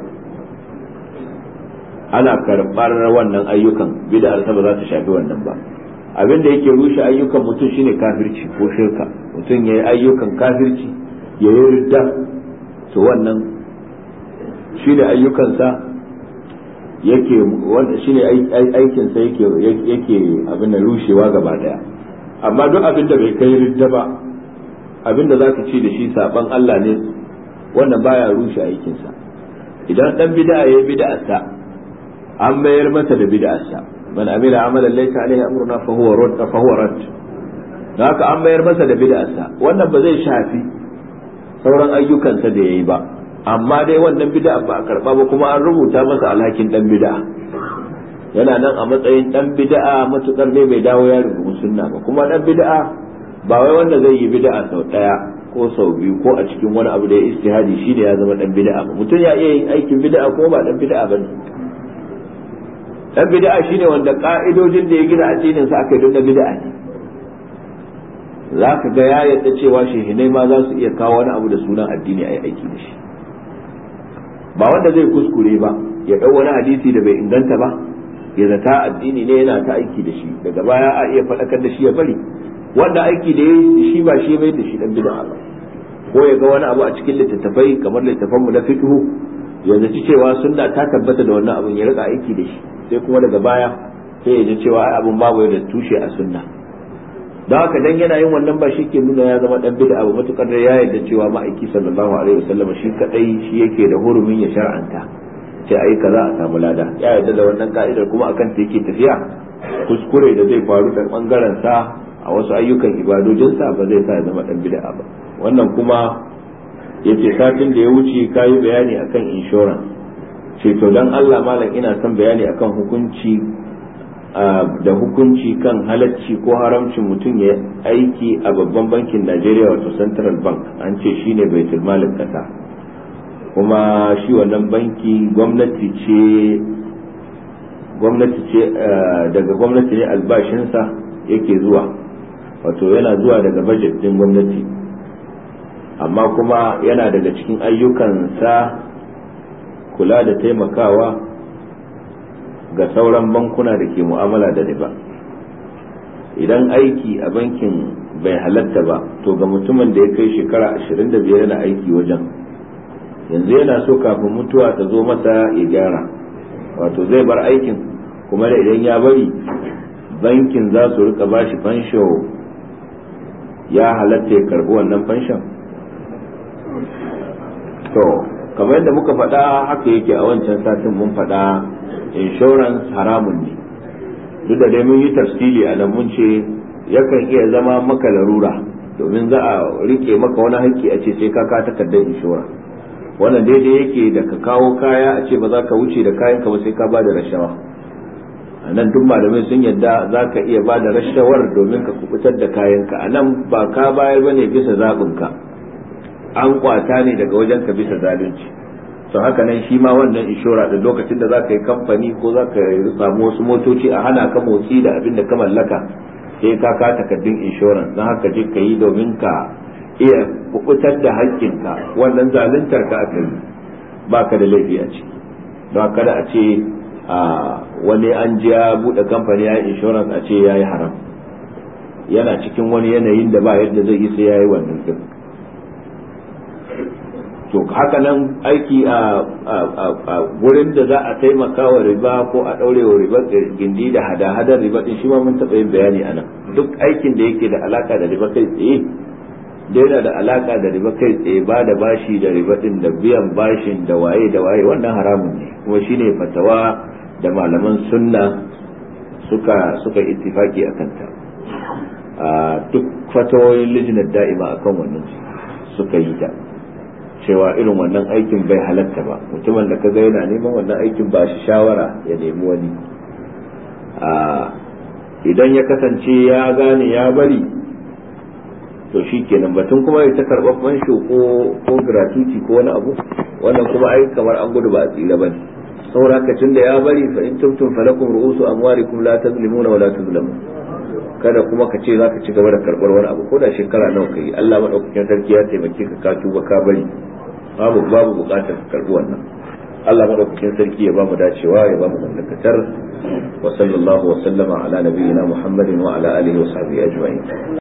ana karɓar wannan ayyukan, bid'ar ta ba za ta shafi wannan ba. abin da yake rushe ayyukan mutum shine kafirci ko shirka. mutum yayi ayyukan kafirci, yayi ridda, to wannan shine ayyukansa yake, wanda shine aikin sa yake abin da rushewa gaba daya. amma duk abin da bai kai ridda ba, abin da zaka ce da shi saban Allah ne, wannan baya rushe aikin sa. idan dan bid'a yayi bid'arsa, an mayar masa da bid'arsa. man amila amalan laysa alaihi amruna fa huwa rad. haka an mayar masa da bid'arsa, wannan ba zai shafi sauran ayyukansa da yayi ba. amma dai wannan bid'a ba a karba ba, kuma an rubuta masa alhakin dan bid'a. yana nan a matsayin dan bid'a matukar ne bai dawo ya rubuta sunna ba. kuma dan bid'a ba wai wanda zai yi bid'a sau daya ko sau biyu ko a cikin wani abu da ya istihadi shi ne ya zama dan bid'a ba. mutum ya iya yin aikin bid'a ko ba dan bid'a bane. dan bid'a shine wanda ka'idojin da ya gina addinin sa aka yi don bid'a ne. zaka ga ya yadda cewa shehinai ma za su iya kawo wani abu da sunan addini a yi aiki da shi. ba wanda zai kuskure ba ya dau wani hadisi da bai inganta ba ya zata addini ne yana ta aiki da shi, daga baya a iya faɗakar da shi ya bari. wanda aiki da yayi shi ba shi bai da shi dan bid'a ba. ko ya ga wani abu a cikin littattafai kamar littattafan mu na fiqh ya zaci cewa sunna ta tabbata da wannan abun ya rika aiki da shi, sai kuma daga baya sai ya ji cewa ai abun babu da tushe a sunna. don haka dan yana yin wannan ba shi ke nuna ya zama dan bid'a ba, matukar da ya yarda cewa ma'aiki sallallahu alaihi wasallam shi kadai shi yake da hurumin ya shar'anta sai ayi kaza a samu lada, ya yarda da wannan ka'idar kuma akan ta yake tafiya. Kuskure da zai faru da bangaren sa a wasu ayyukan ibadojinsa ba zai sa ya zama dan bid'a ba. Wannan kuma yace satin da ya wuce kayi bayani akan insurance, ce to dan Allah malam ina son bayani akan hukunci kan halacci ko haramcin mutum ya aiki a babban bankin Najeriya wato Central Bank, an ce shine baitul malin kasa, kuma shi wannan banki gwamnati ce daga gwamnati ne albashinsa yake zuwa, wato yana zuwa daga budget din gwamnati, amma kuma yana daga cikin ayyukansa kula da taimakawa ga sauran bankuna da ke mu'amala da riba. Idan aiki a bankin bai halatta ba, to ga mutumin da ya kai shekara 25 yana aiki wajen, yanzu yana so kafin mutuwa ta zo masa ya gyara, wato zai bar aikin, kuma da idan ya bari bankin za su rika bashi fansho, ya halatta ya karbi wannan fanshon? To kamar yadda muka faɗa haka yake a wancan satin mun faɗa insurance haramun ne, duk da dai mun yi tafsili a nan mun ce yakan iya zama maka larura, domin za a rike maka wani haƙƙi a ce sai ka takardar inshora. Wannan daidai yake da ka kawo kaya a ce ba za ka wuce da kayan ka ba sai ka ba da rashawa. A nan duk malamai sun yadda za ka iya ba da rashawar domin ka kubutar da kayanka. A nan ba ka bayar ba ne bisa zaɓinka, an kwata ne daga wajen ka bisa zalunci. To haka nan shi ma wannan inshora da lokacin da za ka yi kamfani ko za ka samu wasu motoci a hana ka motsi da abin da ka mallaka, sai ka takardun insurance, don haka je ka yi domin ka iya kubutar da haƙƙinka. Wannan zaluntar ka aka yi, ba ka da laifi a ciki. Don kada a ce wani an ji ya buɗe kamfani ya yi insurance a ce ya yi haram, yana cikin wani yanayin da ba yadda zai yi sai ya yi wannan din. To haka nan aiki a gurin da za a taimaka wa riba ko a ɗaure wa riba gindi da hada-hadar riba din, shi ma mun taɓa yin bayani a nan. Duk aikin da yake da alaka da riba kai tsaye, da yana da alaka da riba kai tsaye, ba da bashi da riba din da biyan bashin da waye wannan haramun ne, kuma shine fatawa da malaman sunna suka ittifaki akan ta. Duk fatawoyin lijinar da'ima akan wannan suka yi ta, cewa irin wannan aikin bai halatta ba. Mutumin da kaga yana neman wannan aikin ba shi shawara ya nemi wani. Idan ya kasance ya gane ya bari, to shi kenan, batun kuma ya ta karɓar fansho ko gratuity ko wani abu, wannan kuma ai kamar an gudu ba a tsira bane. saboda haka tunda ya bari fa in tumtum falakum ru'usu amwalikum la tazlimuna wa la tuzlamun. kada kuma ka ce zaka ci gaba da karbar wani abu ko da shekara nawa kai, Allah madaukakin sarki ya taimake ka tuba ka bari, babu bukatar ka karbi wannan. Allah madaukakin sarki ya ba mu dacewa, ya ba mu mallakatar. Wa sallallahu wa sallama ala nabiyyina Muhammadin wa ala alihi wa sahbihi ajma'in.